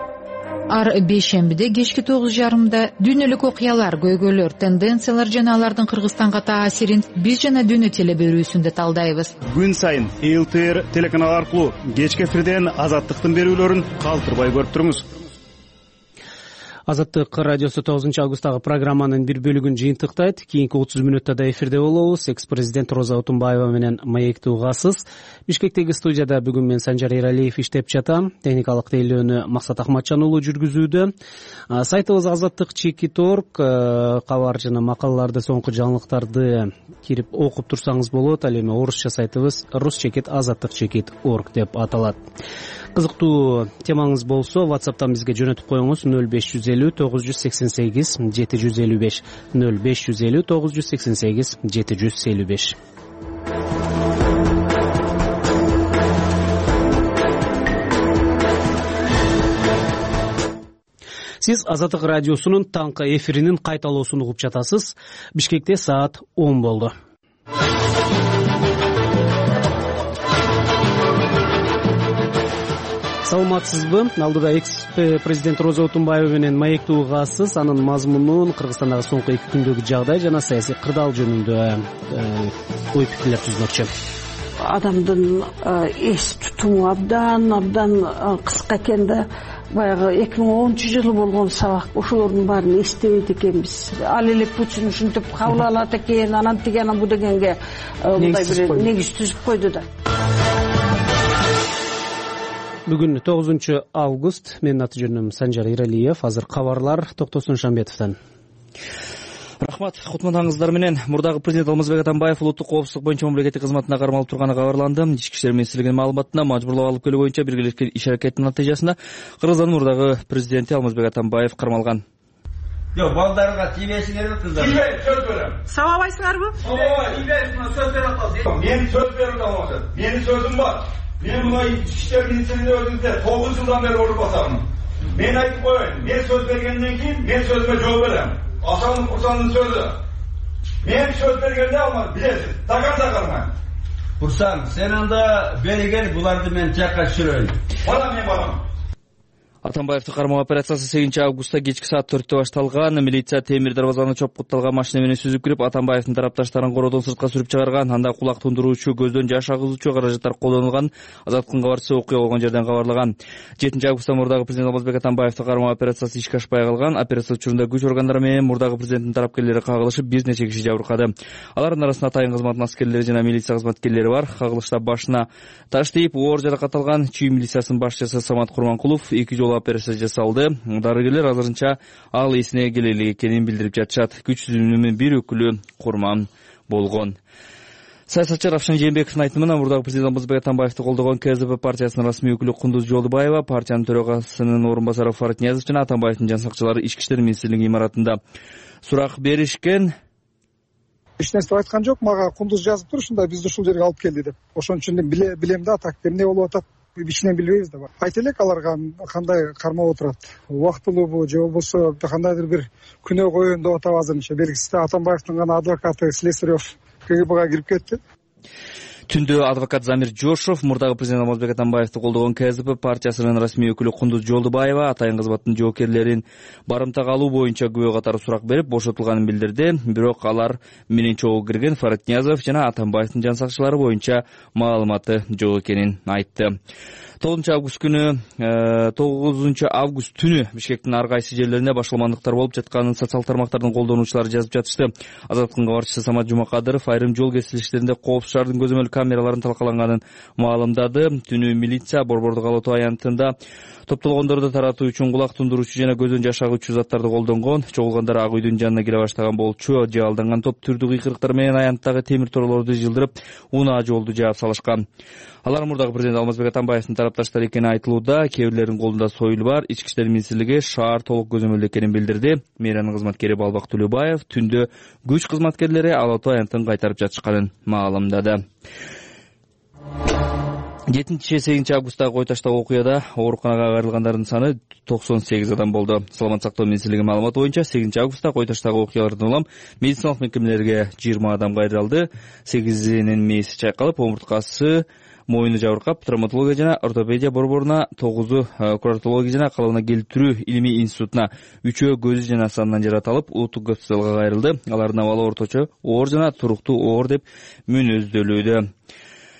Ар бейшембиде кечки 9:30 дүйнөлүк окуялар, көйгөйлөр, тенденциялар жана алардын Кыргызстанга таасирин биз жана дүйнө телеберүүсүндө талдайбыз. Күн сайын ЛТР телеканалы аркылуу кечки эфирден Азаттыктын берүүлөрүн калтырбай көрүп туруңуз. Азаттык радиосу 9 августтагы программанын бир бөлүгүн жыйынтыктайт. Кийинки 30 мүнөттө да эфирде болобуз. Экс-президент Роза Отунбаева менен маектүү угасыз. Бишкектеги студияда бүгүн мен Санжар Эралиев иштеп жатам. Техникалык тейлөөнү Максат Ахматжан уулу жүргүзүүдө. Сайтыбыз azattik.org, кабар жана макалаларды, соңку жаңылыктарды кирип окуп турсаңыз болот. Ал эми орусча сайтыбыз rus-azattik.org деп аталат. Кызыктуу темаңыз болсо WhatsApp'тан бизге жөнөтүп коюңуз 0550 988 755 0550 988 755. Сиз Азаттык радиосунун таңкы эфиринин кайталоосун угуп жатасыз. Бишкекте саат 10 болду. Саламатсызбы? Алдыда экс-президент Роза Отунбаева менен маектүү угасыз, анын мазмунун, Кыргызстандагы соңку 2 күндөгү жагдай жана саясий кырдаал жөнүндө ой пикирлер түзмөкчү. Адамдын эс тутуму абдан кыска экен да, баягы 2010-жылы болгон сабак ошолордун баарын эстебейт экенбиз. Ал эле Путин ушинтип кабыл алат экен, анан тиги анан бу дегенге мындай бир негиз түзүп койду да. Бүгүн 9 август. Менин аты жөнүм Санжар Эралиев. Азыр кабарлар Токтосун Шамбетовдон. Рахмат. Кутмандаңыздар менен мурдагы президент Алмазбек Атамбаев улуттук коопсуздук боюнча мамлекеттик кызматына кармалып турганы кабарланды. Ички иштер министрлигинин маалыматына мажбурлап алып келүү боюнча биргелешкен иш аракеттин натыйжасында Кыргызстандын мурдагы президенти Алмазбек Атамбаев кармалган. Жок, балдарга тийбейсиңерби кыздар? Тийбейт, сөз берем. Сабабайсыңарбы? Тийбейт, сөз берип атасың. Мен сөз берип атам. Менин сөзүм бар. Мен мына ички иштер министринин өзүндө 9 жылдан бери орун басамын. Мен айтып коеюн, мен сөз бергенден кийин мен сөзүмө жооп берем. Асанын Курсандын сөзү. Мен сөз бергенде алма, билесиз, доказа кармайм. Курсан, сен анда бери кел, буларды мен жакка түшүрөйүн. Бала мен балам. Атамбаевди кармоо операциясы 8 августта кечки саат 4-тө башталган. Милиция темир дарбазаны чопкутталган машина менен сүзүп кирип, Атамбаевдин тарапташтарын короодон сыртка сүрүп чыгарган. Анда кулак тундуруучу, көздөн жаш агызуучу каражаттар колдонулган. Азаттыктын кабарчысы окуя болгон жерден кабарлаган. 7 августта мурдагы президент Алмазбек Атамбаевди кармоо операциясы ишке ашпай калган. Операция учурунда күч органдары менен мурдагы президенттин тарапкерлери кагылышып, бир нече киши жабыркады. Алардын арасында атайын кызматтын аскерлери жана милиция кызматкерлери бар. Кагылышта башына таш тийип, оор жаракат алган Чүй милициясынын башчысы Самат Курманкулов 2 жолу операция жасалды. Дарыгерлер азырынча ал эсине келели экенин билдирип жатышат. Күч түзүмүнүн бир өкүлү Курман болгон. Саясатчы Равшан Жээнбековдун айтымына мурдагы президент Алмазбек Атамбаевди колдогон КСДП партиясынын расмий өкүлү Кундуз Жолдубаева, партиянын төрагасынын орун басары Фарат Ниязов жана Атамбаевдин жан сакчылары ички иштер министрлигинин имаратында сурак беришкен. Эч нерсе айткан жок, мага Кундуз жазып тур, ушундай бизди ушул жерге алып кел деп. Ошон үчүн билем да, так эмне болуп атат, ичинен билбейбиз да. Айта элек аларга кандай кармап отурат. Убактылуубу же болбосо кандайдыр бир күнөө коеюн деп атабы азырынча. Белгисиз Атамбаевдин гана адвокаты Слесарев КГБга кирип кетти. Түндө адвокат Замир Жошов мурдагы президент Алмазбек Атамбаевди колдогон КСДП партиясынын расмий өкүлү Кундуз Жолдубаева атайын кызматтын жоокерлерин барымтага алуу боюнча күбө катары сурак берип, бошотулганын билдирди. Бирок алар менен чогуу кирген Фарат Ниязов жана Атамбаевдин жан сакчылары боюнча маалыматы жок экенин айтты. 9 август түнү Бишкектин ар кайсы жерлеринде башаламандыктар болуп жатканын социал тармактардын колдонуучулары жазып жатышты. Азаттыктын кабарчысы Самат Жумакадыров айрым жол кесилиштеринде коопсуз шаардын көзөмөл камераларынын талкаланганын маалымдады. Түнү милиция Борбордук Алатоо аянтында топтолгондорду таратуу үчүн кулак тундуруучу жана көздөн жаш агуучу заттарды колдонгон. Чогулгандар ак үйдүн жанына келе баштаган болчу. Же алданган топ түрдүү кыйкырыктар менен аянттагы темир торолорду жылдырып, унаа жолду жаап салышкан. Алар мурдагы президент Алмазбек Атамбаевдин тарапташтары экени айтылууда. Кээ бирлеринин колунда союл бар. Ички иштер министрлиги шаар толук көзөмөлдө экенин билдирди. Мэриянын кызматкери Балбак Төлөбаев түндө күч кызматкерлери Алатоо аянтын кайтарып жатышканын маалымдады. 7-8 августтагы кой таштагы окуяда ооруканага кайрылгандардын саны 98 адам болду. Саламат сактоо министрлигинин маалыматы боюнча 8 августта кой таштагы окуялардан улам медициналык мекемелерге 20 адам кайрылды. 8-инин мээси чайкалып, омурткасы, моюну жабыркап, травматология жана ортопедия борборуна, 9-у куратология жана калыбына келтирүү илимий институтуна, 3-өө көзү жана санынан жаратылып, улуттук госпиталга кайрылды. Алардын абалы орточо оор жана туруктуу оор деп мүнөздөлүүдө.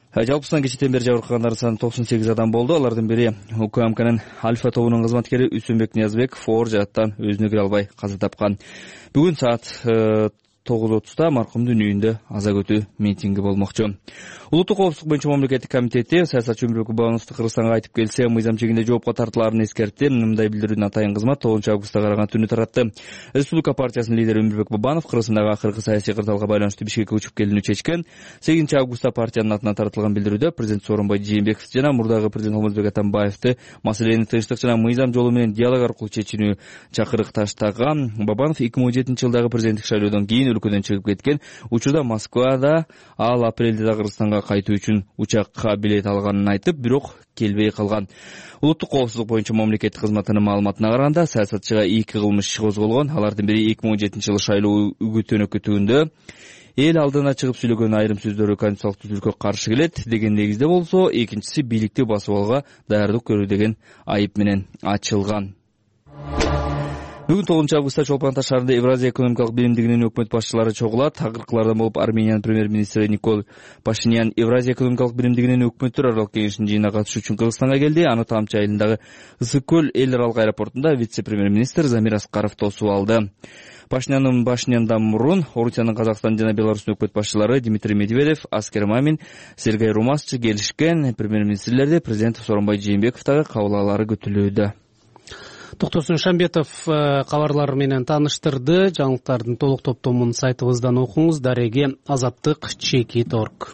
Жалпысынан кечээден бери жабыркагандар саны 98 адам болду. Алардын бири УКМКнын Альфа тобунун кызматкери Үсөнбек Ниязбеков оор жааттан өзүнө кире албай каза тапкан. Бүгүн саат 9:30 маркумдун үйүндө аза күтүү митинги болмокчу. Улуттук коопсуздук боюнча мамлекеттик комитети саясатчы Өмүрбек Бабановду Кыргызстанга кайтып келсе, мыйзам чегинде жоопко тартылаарын эскертти. Мындай билдирүүнү Атайын кызмат 9-августта караган түнү таратты. Республика партиясынын лидери Өмүрбек Бабанов Кыргызстандагы акыркы саясий кырдаалга байланыштуу Бишкекке учуп келүүнү чечкен. 8-августта партиянын атынан таратылган билдирүүдө президент Сооронбай Жээнбеков жана мурдагы президент Алмазбек Атамбаевди маселени тынчтык жана мыйзам жолу менен диалог аркылуу чечүүнү чакырыкташтаган. Бабанов 2017-жылдагы президенттик шайлоодон кийин өлкөдөн чыгып кеткен. Учурда Москвада ал апрелде Кыргызстанга кайтуу үчүн учакка билет алганын айтып, бирок келбей калган. Улуттук коопсуздук боюнча мамлекеттик кызматынын маалыматына караганда, саясатчыга 2 кылмыш иши козголгон. Алардын бири 2017-жылы шайлоо үгүт-өнөкөтүндө эл алдына чыгып сүйлөгөн айрым сөздөрү конституциялык түзүлүшкө каршы келет деген негизде болсо, экинчиси бийликти басып алууга даярдык көрүү деген айып менен ачылган. Бүгүн 9-августта Чолпон Ата шаарында Евразия экономикалык биримдигинин өкмөт башчылары чогулат. Акыркылардан болуп Армениянын премьер-министри Никол Пашинян Евразия экономикалык биримдигинин өкмөттөр аралык кеңешинин жыйынына катышуу үчүн Кыргызстанга келди. Аны Тамчы айылындагы Ысык көл эл аралык аэропортунда вице-премьер-министр Замир Аскаров тосуп алды. Пашиняндан мурун Орусиянын, Казакстан жана Беларустун өкмөт башчылары Дмитрий Медведев, Аскер Мамин, Сергей Румасчы келишкен. Премьер-министрлерди президент Сооронбай Жээнбековдагы кабыл алаары күтүлүүдө. Токтосун Шамбетов кабарлар менен тааныштырды. Жаңылыктардын толук топтомун сайтыбыздан окуңуз. Дареге азаттык чекит.org.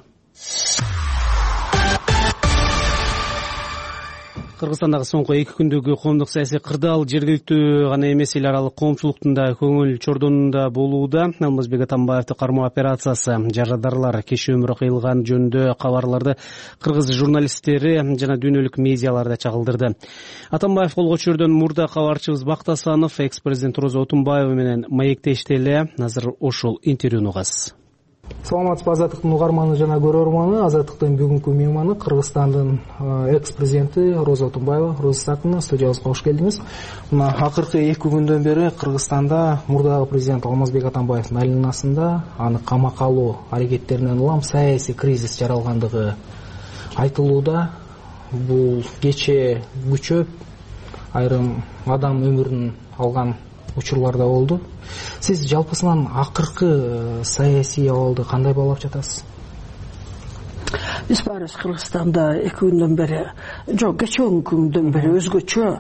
Кыргызстандагы соңку 2 күндөгү коомдук саясий кырдаал жергиликтүү гана эмес, эл аралык коомчулуктун да көңүл чордонунда болууда. Алмазбек Атамбаевди кармоо операциясы, жарадарлар кечээ өмүрү кыйылган жөнүндө кабарларды кыргыз журналисттери жана дүйнөлүк медиаларда чагылдырды. Атамбаев колго түшөрдөн мурда кабарчыбыз Бактасанов экс-президент Роза Отунбаева менен маектешти эле. Азыр ошол интервьюну угасыз. Саламатсызбы, Азаттыктын угарманы жана көрөрманы. Азаттыктын бүгүнкү мейманы Кыргызстандын экс-президенти Роза Отунбаева. Роза Исааковна, студиябызга кош келдиңиз. Мына акыркы 2 күндөн бери Кыргызстанда мурдагы президент Алмазбек Атамбаевдин айланасында аны камакка алуу аракеттеринен улам саясий кризис жаралгандыгы айтылууда. Бул кечээ күчөп айрым адам өмүрүн алган учурларда болду. Сиз жалпысынан акыркы саясий абалды кандай баалап жатасыз? Биз барыбыз Кыргызстанда 2 күндөн бери, жок, кечээ күндөн бери өзгөчө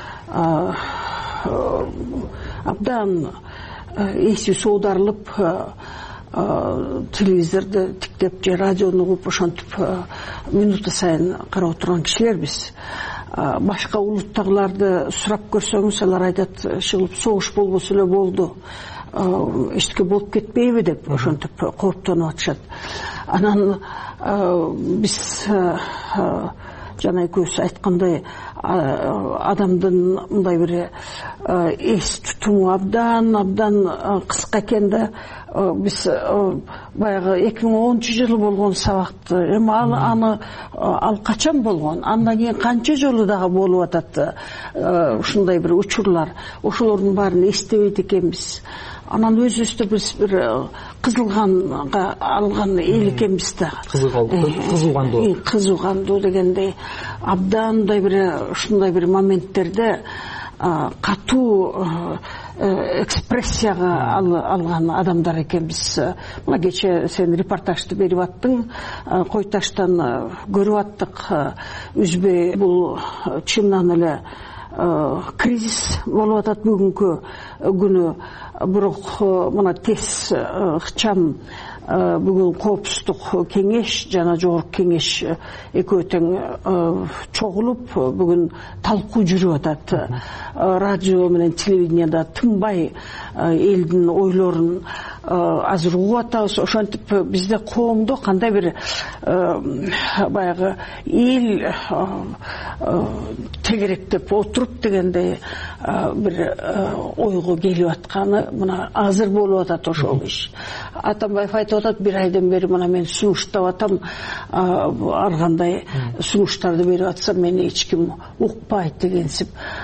абдан эси суударылып, телевизорду тиктеп же радиону угуп ошентип минута сайын карап отурган кишилербиз. Башка улуттагыларды сурап көрсөңүз, алар айтат, шылып согуш болбосо эле болду, эчтеке болуп кетпейби деп ошентип кооптонуп атышат. Анан биз жана экөөбүз айткандай, адамдын мындай бир эс тутуму абдан кыска экен да. Биз баягы 2010-жылы болгон сабакты, эми ал качан болгон, андан кийин канча жолу дагы болуп атат ушундай бир учурлар. Ошолордун баарын эстебейт экенбиз. Анан өзүбүздө биз бир кызылганга алган эл экенбиз да. Кызылгандуу дегендей абдан мындай бир ушундай бир моменттерде катуу экспрессияга алган адамдар экенбиз. Мына кечээ сен репортажды берип аттың, Койташтан көрүп аттык, үзбөй. Бул чыннан эле кризис болуп атат бүгүнкү күнү. Бирок мына тез ыкчам бүгүн коопсуздук кеңеш жана жогорку кеңеш экөө тең чогулуп бүгүн талкуу жүрүп атат. Радио менен телевиденияда тынбай элдин ойлорун азыр угуп атабыз. Ошентип бизде коомдо кандай бир баягы эл тегеректеп отуруп дегендей бир ойго келип атканы мына азыр болуп атат ошол иш. Атамбаев айтып атат, 1 айдан бери мына мен сунуштап атам, ар кандай сунуштарды берип атсам мени эч ким укпайт дегенсип.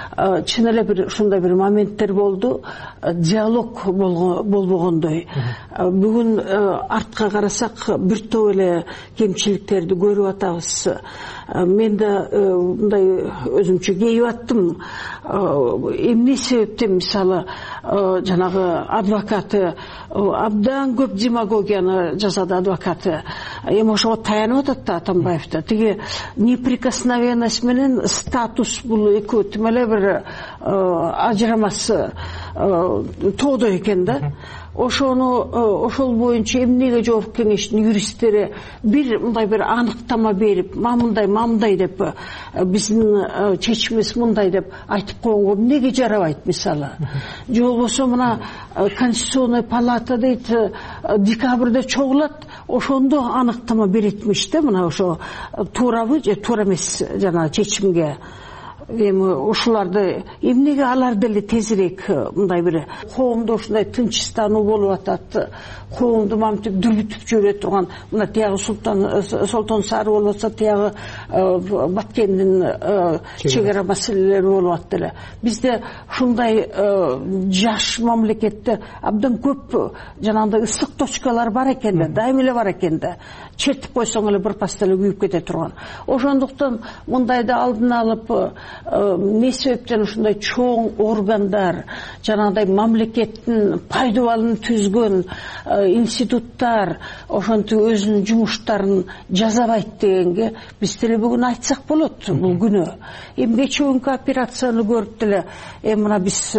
чын эле бир ушундай бир моменттер болду, диалог болбогондой. Бүгүн артка карасак бир топ эле кемчиликтерди көрүп атабыз. Мен да мындай өзүмчө кейип аттым. Эмне себептен мисалы жанагы адвокаты абдан көп демагогияны жасады адвокаты. Эми ошого таянып атат да Атамбаевда. Тиги неприкосновенность менен статус бул экөө тим эле бир ажырамас тоодо экен да. Ошол боюнча эмнеге жооп кеңештин юристтери бир мындай бир аныктама берип, мамындай деп биздин чечимибиз мындай деп айтып койгонго эмнеге жарабайт мисалы. Же болбосо мына Конституционный палата дейт декабрда чогулат, ошондо аныктама беретмиш да, мына ошо туурабы же туура эмес жана чечимге. Эми ушуларды эмнеге алар деле тезирээк мындай бир коомдо ушундай тынчстануу болуп атат, коомду мамтип дүрбүтүп жибере турган мына тиягы Солтон Сары болуп атса, тиягы Баткендин чегара маселелери болуп атты эле. Бизде ушундай жаш мамлекетте абдан көп жанагындай ысык точкалар бар экен да, дайым эле бар экен да. Чертип койсоң эле бир паста эле күйүп кете турган. Ошондуктан мындайды алдын алып эмне себептен ушундай чоң органдар, жанагындай мамлекеттин пайдубалын түзгөн институттар ошентип өзүнүн жумуштарын жасабайт дегенге биз деле бүгүн айтсак болот бул күнү. Эми кечүүнкү операцияны көрүп деле мына биз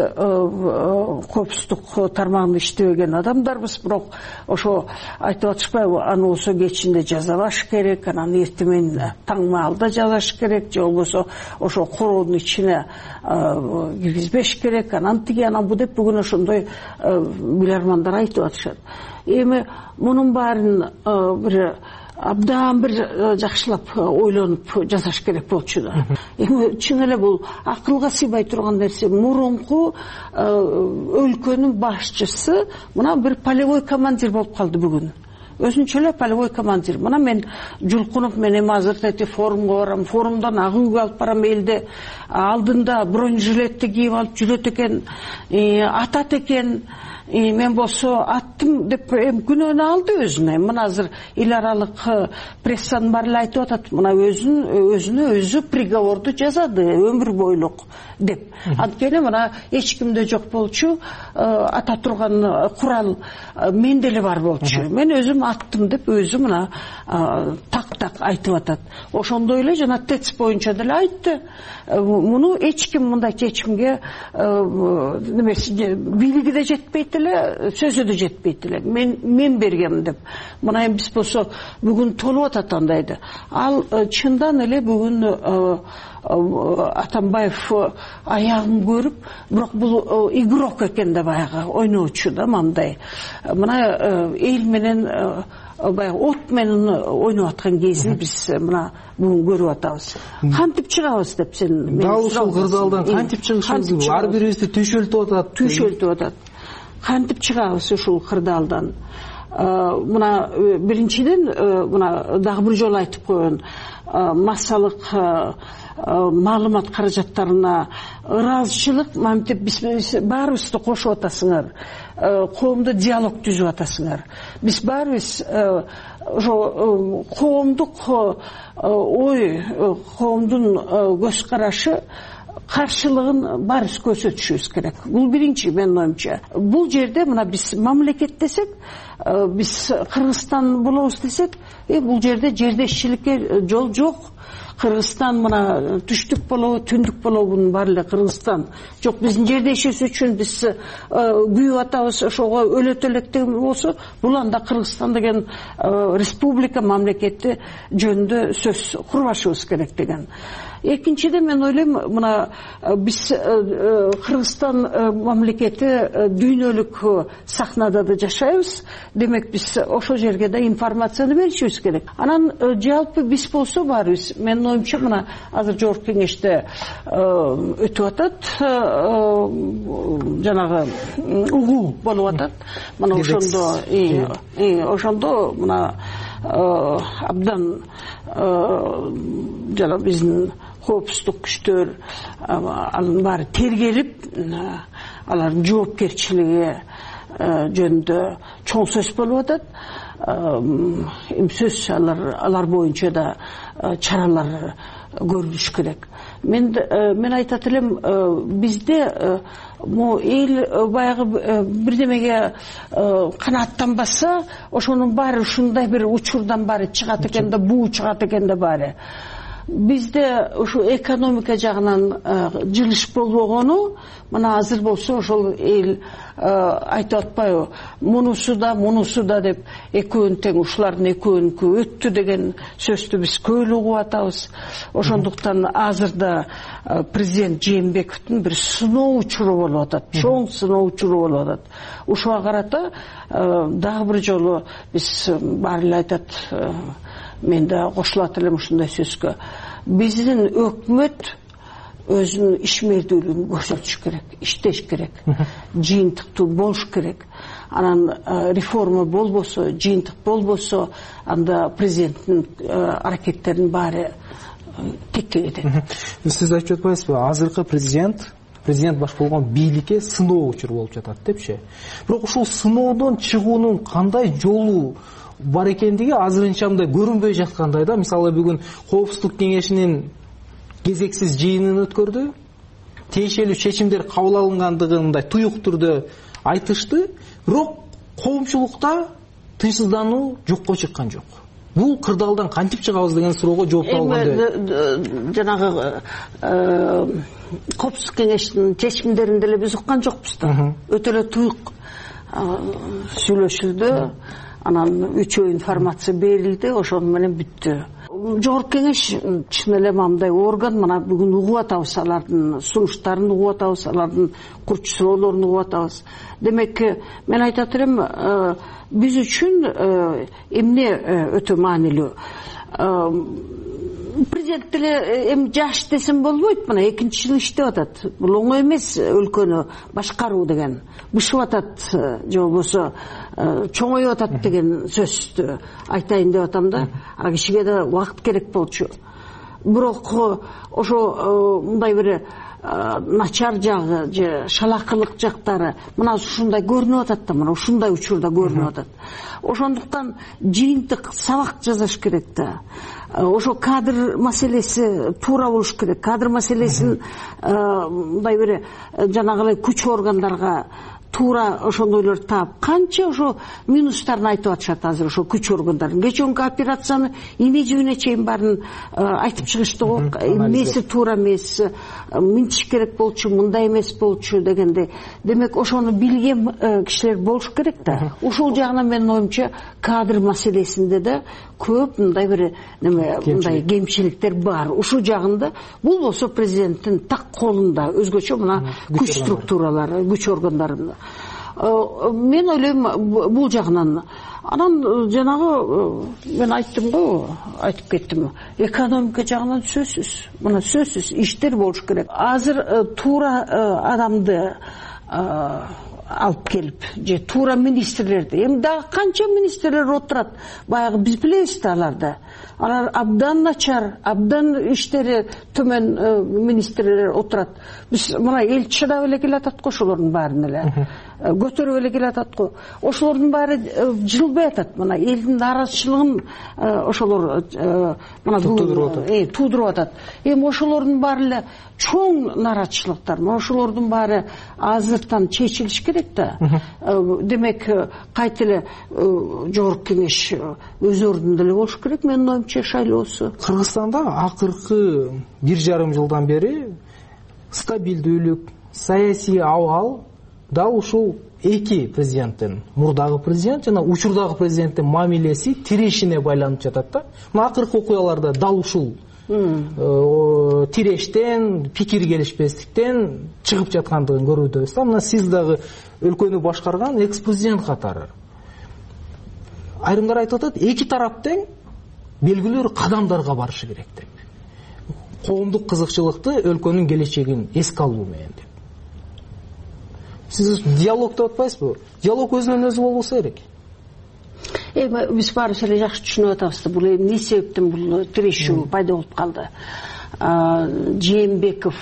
коопсуздук тармагында иштебеген адамдарбыз, бирок ошо айтып атышпайбы, аны болсо кечинде жасабаш керек, анан эртең менен таң маалда жасаш керек, же болбосо ошо короодун ичине киргизбеш керек, анан тиги анан бу деп бүгүн ошондой билармандар айтып атышат. Эми мунун баарын бир абдан бир жакшылап ойлонуп жасаш керек болчу да. Эми чын эле бул акылга сыйбай турган нерсе. Мурунку өлкөнүн башчысы мына бир полевой командир болуп калды бүгүн. Өзүнчө эле полевой командир. Мына мен Жулкунов менен азыр эти форумга барам, форумдан ак үйгө алып барам элди. Алдында бронежилетти кийип алып жүрөт экен, атат экен. Мен болсо аттым деп күнөөнү алды өзүнө. Мына азыр эл аралык прессанын баары айтып атат, мына өзүнө өзү приговорду жазады, өмүр бойлук деп. Анткени мына эч кимде жок болчу, ата турган курал менде эле бар болчу. Мен өзүм аттым деп өзү мына так айтып атат. Ошондой эле жана ТЭЦ боюнча деле айтты. Муну эч ким мындай чечимге бийлиги да жетпейт эле, сөзү да жетпейт эле. Мен бергем деп. Мына биз болсо бүгүн толуп атат андайды. Ал чындан эле бүгүн Атамбаев аягын көрүп, бирок бул игрок экен да, баягы ойноочу да мындай. Мына эл менен баягы от менен ойноп аткан кезин биз мына бүгүн көрүп атабыз. Кантип чыгабыз деп сен дал ушул кырдаалдан кантип чыгышыбыз, ар бирибизди төшөлтүп атат. Кантип чыгабыз ушул кырдаалдан? Мына биринчиден мына дагы бир жолу айтып койгон массалык маалымат каражаттарына ыраазычылык, мамтип биз баарыбызды кошуп атасыңар, коомдо диалог түзүп атасыңар. Биз баарыбыз ошо коомдук ой, коомдун көз карашы каршылыгын баарыбыз көрсөтүшүбүз керек. Бул биринчи менин оюмча. Бул жерде мына биз мамлекет десек, биз Кыргызстан болобуз десек, бул жерде жердешчиликке жол жок. Кыргызстан мына түштүк болобу, түндүк болобунун баары эле Кыргызстан. Жок, биздин жердешибиз үчүн биз күйүп атабыз, ошого өлөт элек деген болсо, бул анда Кыргызстан деген республика мамлекети жөнүндө сөз курбашыбыз керек деген. Экинчиден мен ойлойм, мына биз Кыргызстан мамлекети дүйнөлүк сахнада да жашайбыз. Демек биз ошол жерге да информацияны беришибиз керек. Анан жалпы биз болсо баарыбыз, менин оюмча, мына азыр жогорку кеңеште өтүп атат, жанагы угуу болуп атат. Мына ошондо мына абдан жана биздин коопсуздук күчтөр анын баары тергелип алардын жоопкерчилиги жөнүндө чоң сөз болуп атат. Эми сөз алар боюнча да чаралар көрүлүш керек. Мен айтат элем, бизде эл баягы бирдемеге канааттанбаса, ошонун баары ушундай бир учурдан баары чыгат экен да, буу чыгат экен да баары. Бизде ушу экономика жагынан жылыш болбогону, мына азыр болсо ошол эл айтып атпайбы, мунусу да деп экөөнүн тең ушулардын экөөнүкү өттү деген сөздү биз көөлүү угуп атабыз. Ошондуктан азырда президент Жээнбековдун бир сыноо учуру болуп атат, чоң сыноо учуру болуп атат. Ушуга карата дагы бир жолу биз баары эле айтат, мен да кошулат элем ушундай сөзгө. Биздин өкмөт өзүнүн ишмердүүлүгүн көрсөтүш керек, иштеш керек, жыйынтыктуу болуш керек. Анан реформа болбосо, жыйынтык болбосо, анда президенттин аракеттеринин баары текке кетет. Сиз айтып жатпайсызбы, азыркы президент баш болгон бийликке сыноо учуру болуп жатат депчи. Бирок ушул сыноодон чыгуунун кандай жолу бар экендиги азырынча мындай көрүнбөй жаткандай да. Мисалы бүгүн Коопсуздук кеңешинин кезексиз жыйынын өткөрдү. Тиешелүү чечимдер кабыл алынгандыгын мындай туюк түрдө айтышты. Бирок коомчулукта тынчсыздануу жокко чыккан жок. Бул кырдаалдан кантип чыгабыз деген суроого жооп табылгандай. Жанагы Коопсуздук кеңешинин чечимдерин деле биз уккан жокпуз да. Өтө эле туюк сүйлөшүлдү. Анан үчөө информация берилди, ошону менен бүттү. Жогорку кеңеш чын эле мындай орган, мына бүгүн угуп атабыз, алардын сунуштарын угуп атабыз, алардын курч суроолорун угуп атабыз. Демек, мен айтат элем, биз үчүн эмне өтө маанилүү. Президент деле эми жаш десем болбойт, мына 2-жыл иштеп атат. Бул оңой эмес өлкөнү башкаруу деген. Бышып атат, же болбосо чоңоюп атат деген сөздү айтайын деп атам да. Ага кишиге да убакыт керек болчу. Бирок ошо мындай бир начар жагы же шалакылык жактары мына ушундай көрүнүп атат да, мына ушундай учурда көрүнүп атат. Ошондуктан жыйынтык сабак жазыш керек да. Ошо кадр маселеси туура болуш керек. Кадр маселесин мындай бир жанагы күч органдарга туура ошондойлорду таап, канча ошо минустарын айтып атышат азыр ошо күч органдарын. Кечөнкү операцияны ине жибине чейин баарын айтып чыгышты го. Эмеси туура эмес, мынтиш керек болчу, мындай эмес болчу дегенде. Демек ошону билген кишилер болуш керек да. Ушул жагынан менин оюмча кадр маселесинде да көп мындай бир мындай кемчиликтер бар. Ушул жагында бул болсо президенттин так колунда, өзгөчө мына күч структуралары, күч органдарында. Мен ойлойм бул жагынан. Анан жанагы мен айттым го, айтып кеттим. Экономика жагынан сөзсүз. Мына сөзсүз иштер болуш керек. Азыр туура адамды алып келип, же туура министрлерди. Эми дагы канча министрлер отурат? Баягы биз билебиз да аларды. Алар абдан начар, абдан иштери төмөн министрлер отурат. Биз мына эл чыдап эле келатат го ошолордун баарын эле. Көтөрүп эле келатат го. Ошолордун баары жылбай атат. Мына элдин наразычылыгын ошолор мына туудуруп атат. Эми ошолордун баары эле чоң наразычылыктар. Ошолордун баары азыртан чечилиш керек да. Демек, кайта эле жогорку кеңеш өз ордунда эле болуш керек, менин оюмча шайлоосу. Кыргызстанда акыркы 1,5 жылдан бери стабилдүүлүк, саясий абал дал ушул эки президенттин, мурдагы президент жана учурдагы президенттин мамилеси тирешине байланып жатат да. Мына акыркы окуяларда дал ушул тирештен, пикир келишпестиктен чыгып жаткандыгын көрүүбүз да. Мына сиз дагы өлкөнү башкарган экс-президент катары. Айрымдар айтып атат, эки тарап тең белгилүү кадамдарга барышы керек деп. Коомдук кызыкчылыкты, өлкөнүн келечегин эске алуу менен деп. Сиз диалог деп атпайсызбы? Диалог өзүнөн өзү болбосо керек. Биз баарыбыз эле жакшы түшүнүп атабыз да, бул эмне себептен бул тирешүү пайда болуп калды. Жээнбеков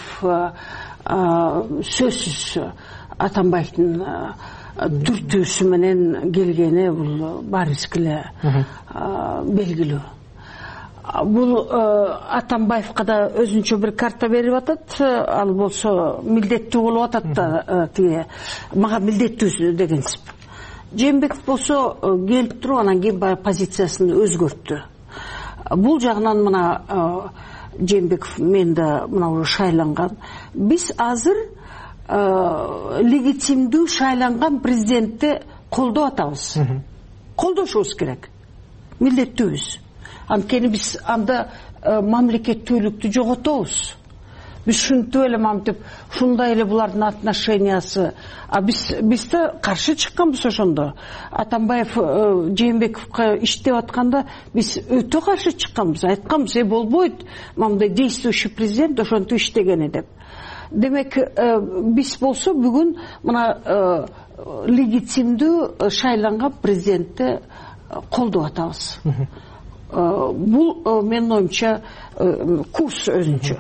сөзсүз Атамбаевдин түртүүсү менен келгени бул баарыбызга эле белгилүү. Бул Атамбаевга да өзүнчө бир карта берип атат, ал болсо милдеттүү болуп атат да, тиги мага милдеттүү дегенсип. Жээнбеков болсо келип туруп анан кийин позициясын өзгөрттү. Бул жагынан мына Жээнбеков мен да мына уже шайланган. Биз азыр легитимдүү шайланган президентти колдоп атабыз. Колдошубуз керек. Милдеттүүбүз. Анткени биз анда мамлекеттүүлүктү жоготобуз. Биз ушинтип эле мамтип, ушундай эле булардын отношениясы. Биз да каршы чыкканбыз ошондо. Атамбаев Жээнбековго иштеп атканда биз өтө каршы чыкканбыз. Айтканбыз, болбойт, мындай действующий президент ошентип иштегени деп. Демек, биз болсо бүгүн мына легитимдүү шайланган президентти колдоп атабыз. Бул менин оюмча курс өзүнчө.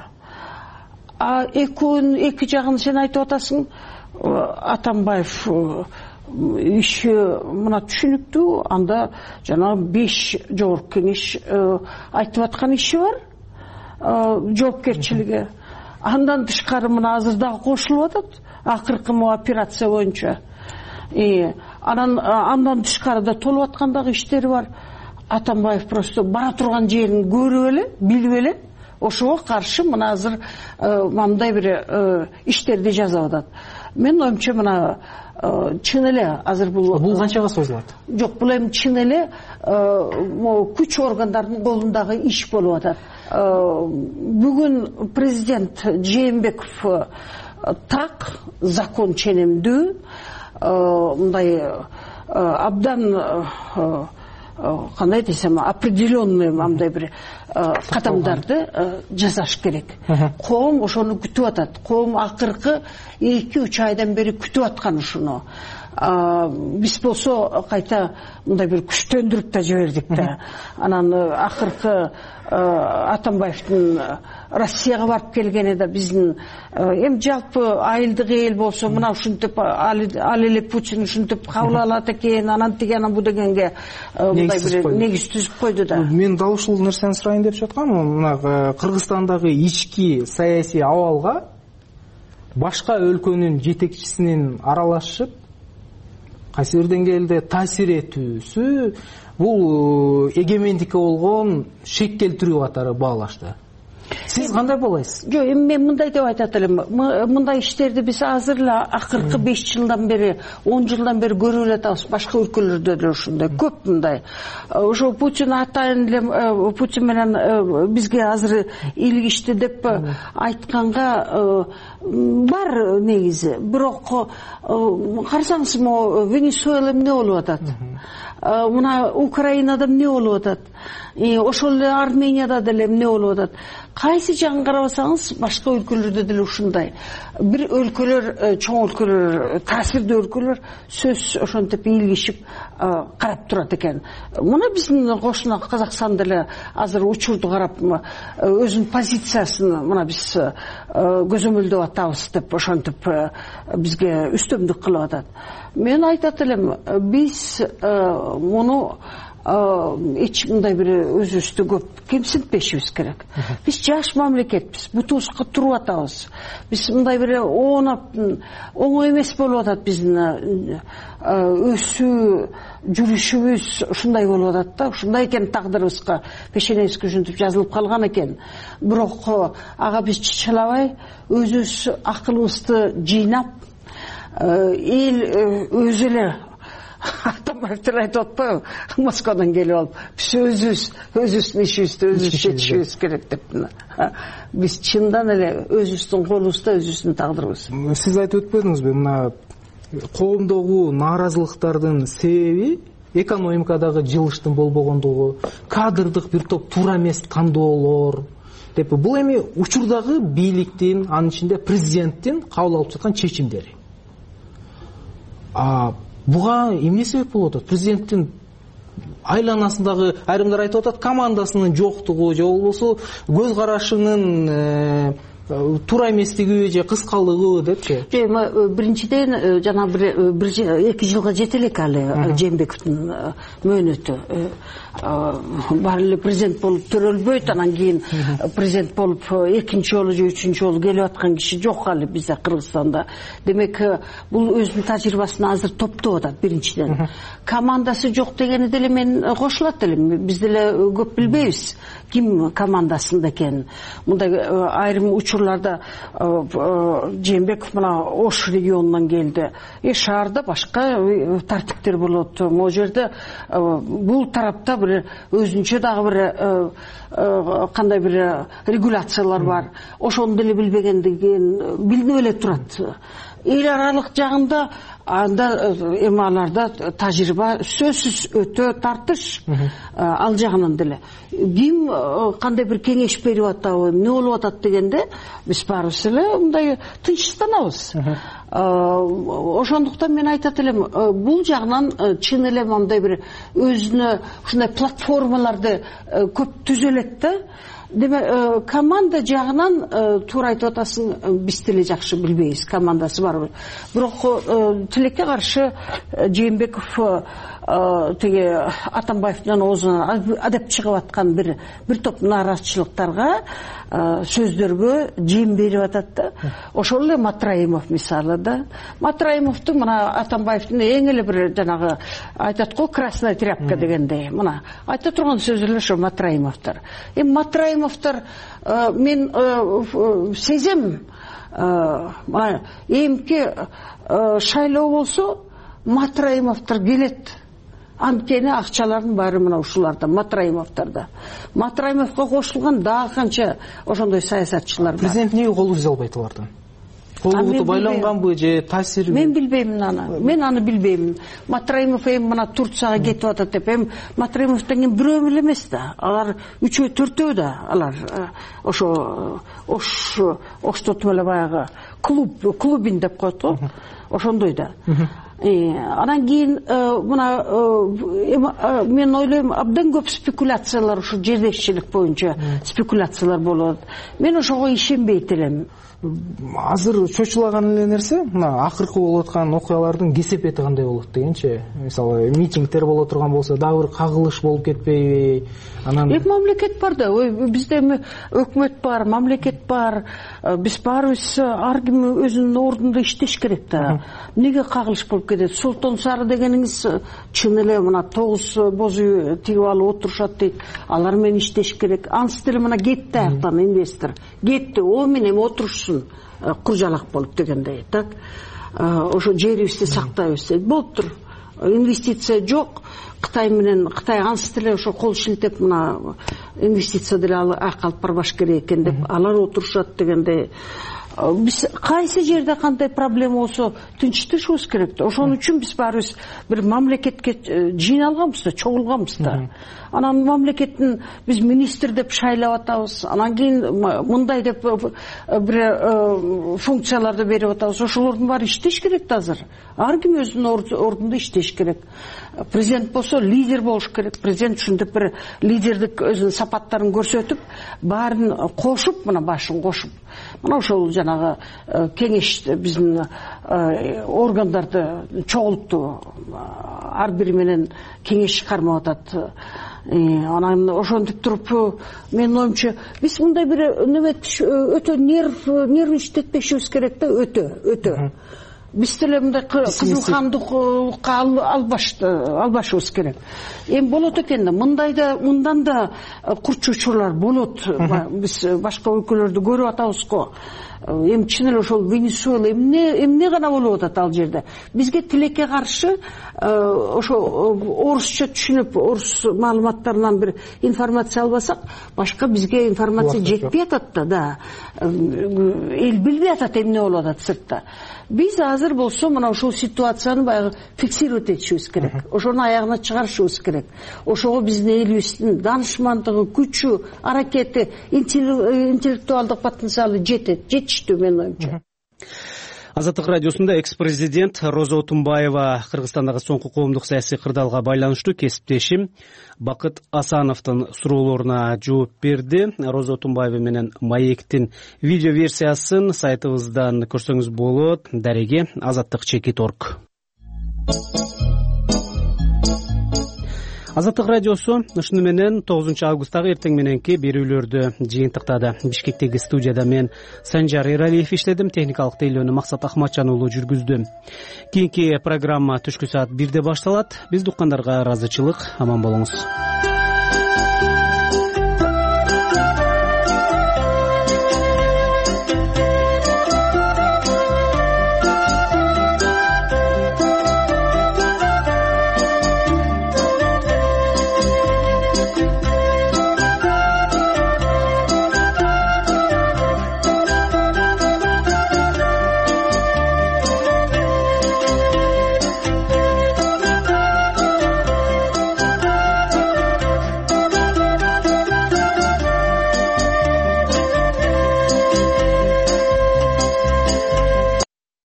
Эки жагын сен айтып атасың, Атамбаев иши мына түшүнүктүү, анда жана 5 жогорку кеңеш айтып аткан иши бар, жоопкерчилиги. Андан тышкары мына азыр дагы кошулуп атат, акыркы операция боюнча. Андан тышкары да толуп аткан дагы иштери бар. Атамбаев просто бара турган жерин көрүп эле, билип эле, ошого каршы мына азыр мындай бир иштерди жасап атат. Мен оюмча мына чын эле азыр бул канчага созулат? Жок, бул эми чын эле күч органдардын колундагы иш болуп атат. Бүгүн президент Жээнбеков так, закон ченемдүү, мындай абдан кандай десем, определенный мындай бир кадамдарды жасаш керек. Коом ошону күтүп атат. Коом акыркы 2-3 айдан бери күтүп аткан ушуну. Биз болсо кайта мындай бир күчтөндүрүп да жибердик да. Анан акыркы Атамбаевдин Россияга барып келгени да биздин эми жалпы айылдык эл болсо мына ушинтип ал эле Путин ушинтип кабыл алат экен, анан тиги анан бу дегенге мындай бир негиз түзүп койду да. Мен дал ушул нерсени сурайын деп жаткам. Мына Кыргызстандагы ички саясий абалга башка өлкөнүн жетекчисинин аралашып кайсы бир деңгээлде таасир этүүсү бул эгемендикке болгон шек келтирүү катары баалашты. Сиз кандай боласыз? Жок, эми мен мындай деп айтат элем. Мындай иштерди биз азыр эле акыркы 5 жылдан бери, 10 жылдан бери көрүп эле атабыз. Башка өлкөлөрдө деле ушундай көп мындай. Ошо Путин атайын эле Путин менен бизге азыр илгишти деп айтканга бар негизи. Бирок карасаңыз, Венесуэла эмне болуп атат? Мына Украинада эмне болуп атат? Ошол эле Арменияда деле эмне болуп атат? Кайсы жагын карабасаңыз, башка өлкөлөрдө деле ушундай. Бир өлкөлөр, чоң өлкөлөр, таасирдүү өлкөлөр сөз ошентип илгишип карап турат экен. Мына биздин кошуна Казакстан деле азыр учурду карап өзүнүн позициясын мына биз көзөмөлдөп атабыз деп ошентип бизге үстөмдүк кылып атат. Мен айтат элем, биз муну эч мындай бир өзүбүздү көп кемсинтпешибиз керек. Биз жаш мамлекетпиз, бутубузга туруп атабыз. Биз мындай бир оңой эмес болуп атат биздин өсүү, жүрүшүбүз ушундай болуп атат да. Ушундай экен тагдырыбызга, пешенебизге ушинтип жазылып калган экен. Бирок ага биз чычалабай, өзүбүз акылыбызды жыйнап, эл өзү эле Атамбаевдер айтып атпайбы, Москвадан келип алып, биз өзүбүздүн ишибизди өзүбүз чечишибиз керек деп. Биз чындан эле өзүбүздүн колубузда өзүбүздүн тагдырыбыз. Сиз айтып өтпөдүңүзбү, мына коомдогу нааразылыктардын себеби экономикадагы жылыштын болбогондугу, кадрдык бир топ туура эмес тандоолор деп. Бул эми учурдагы бийликтин, анын ичинде президенттин кабыл алып жаткан чечимдери. Буга эмне себеп болуп атат? Президенттин айланасындагы айрымдар айтып атат, командасынын жоктугу же болбосо көз карашынын туура эместиги же кыскалыгы депчи. Биринчиден жана бир 2 жылга жете элек али Жээнбековдун мөөнөтү. Баары эле президент болуп төрөлбөйт, анан кийин президент болуп экинчи жолу же үчүнчү жолу келип аткан киши жок али бизде Кыргызстанда. Демек бул өзүнүн тажрыйбасын азыр топтоп атат биринчиден. Командасы жок дегени деле мен кошулат элем. Биз деле көп билбейбиз ким командасында экенин. Мындай айрым учурларда Жээнбеков мына Ош регионунан келди. Шаарда башка тартиптер болот. Могу жерде бул тарапта бир өзүнчө дагы бир кандай бир регуляциялар бар. Ошону деле билбегендигин билинип эле турат. Эл аралык жагында анда эмаларда тажрыйба сөзсүз өтө тартыш ал жагынан деле. Ким кандай бир кеңеш берип атабы, эмне болуп атат дегенде биз баарыбыз эле мындай тынчсызданабыз. Ошондуктан мен айтат элем, бул жагынан чын эле мындай бир өзүнө ушундай платформаларды көп түзөлөт да. Демек команда жагынан туура айтып атасың, биз деле жакшы билбейбиз, командасы барбы. Бирок тилекке каршы Жээнбеков теги Атамбаевдин оозунан адеп чыгып аткан бир топ нааразычылыктарга, сөздөргө жем берип атат да. Ошол эле Матраимов мисалы да. Матраимовду мына Атамбаевдин эң эле бир жанагы айтат го красная тряпка дегендей. Мына айта турган сөзү эле ошо Матраимовдор. Матраимовдор мен сезем, мына эмки шайлоо болсо Матраимовдор келет. Анткени акчалардын баары мына ушуларда, Матраимовдорда. Матраимовго кошулган дагы канча ошондой саясатчылар бар. Президент эмнеге кол үзө албайт алардан? Колу байланганбы же таасири? Мен билбеймин аны. Мен аны билбеймин. Матраимов мына Турцияга кетип атат деп, Матраимовдон кийин бирөө эле эмес да. Алар 3-4 да. Алар ошо Оштотум эле баягы клубин деп коет го. Ошондой да. Анан кийин мына мен ойлойм, абдан көп спекуляциялар ушу жердешчилик боюнча спекуляциялар болот. Мен ошого ишенбейт элем. Азыр чочулаган эле нерсе, мына акыркы болуп аткан окуялардын кесепети кандай болот дегенчи. Мисалы, митингдер боло турган болсо, дагы бир кагылыш болуп кетпейби? Анан мамлекет бар да, бизде өкмөт бар, мамлекет бар. Биз баарыбыз ар ким өзүнүн ордунда иштеш керек да. Эмнеге кагылыш болуп кетет? Султан Сары дегениңиз чын эле мына 9 боз үй тигип алып отурушат дейт. Алар менен иштеш керек. Ансы деле мына кетти аяктан инвестор. Кетти, о менен отурушсун. Куржалак болуп дегендей, так? Ошо жерибизди сактайбыз. Болуптур. Инвестиция жок. Кытай менен Кытай ансы деле ошо кол шилтеп мына инвестиция деле алып барбаш керек экен деп алар отурушат дегендей. Биз кайсы жерде кандай проблема болсо тынчтышыбыз керек да. Ошон үчүн биз баарыбыз бир мамлекетке жыйналганбыз да, чогулганбыз да. Анан мамлекеттин биз министр деп шайлап атабыз. Анан кийин мындай деп бир функцияларды берип атабыз. Ошолордун баары иштеш керек да азыр. Ар ким өзүнүн ордунда иштеш керек. Президент болсо лидер болуш керек. Президент ушинтип бир лидердик өзүнүн сапаттарын көрсөтүп, баарын кошуп, мына башын кошуп. Мына ошол жанагы кеңеш биздин органдарды чогултту. Ар бири менен кеңеш кармап атат. Анан ошентип туруп, менин оюмча, биз мындай бир неме өтө нерв иштетпешибиз керек да, өтө. Биз деле мындай кызылкандыкка албашыбыз керек. Болот экен да, мындан да курчуучулар болот. Биз башка өлкөлөрдү көрүп атабыз го. Чын эле ошол Венесуэла эмне гана болуп атат ал жерде. Бизге тилекке каршы ошо орусча түшүнүп, орус маалыматтарынан бир информация албасак, башка бизге информация жетпей атат да. Эл билбей атат эмне болуп атат сыртта. Биз азыр болсо мына ошол ситуацияны баягы фиксировать этишибиз керек. Ошону аягына чыгарышыбыз керек. Ошого биздин элибиздин данышмандыгы, күчү, аракети, интеллектуалдык потенциалы жетиштүү менин оюмча. Азаттык радиосунда экс-президент Роза Отунбаева Кыргызстандагы соңку коомдук саясий кырдаалга байланыштуу кесиптешим Бакыт Асановдун суроолоруна жооп берди. Роза Отунбаева менен маектин видео версиясын сайтыбыздан көрсөңүз болот. Дареги azattik.org. Азаттык радиосу ушуну менен 9 августтагы эртең мененки берүүлөрдү жыйынтыктады. Бишкектеги студияда мен Санжар Эралиев иштедим, техникалык тейлөөнү Максат Ахматжан уулу жүргүздү. Кийинки программа түшкү саат 1-де башталат. Биз уккандарга ыраазычылык, аман болуңуз.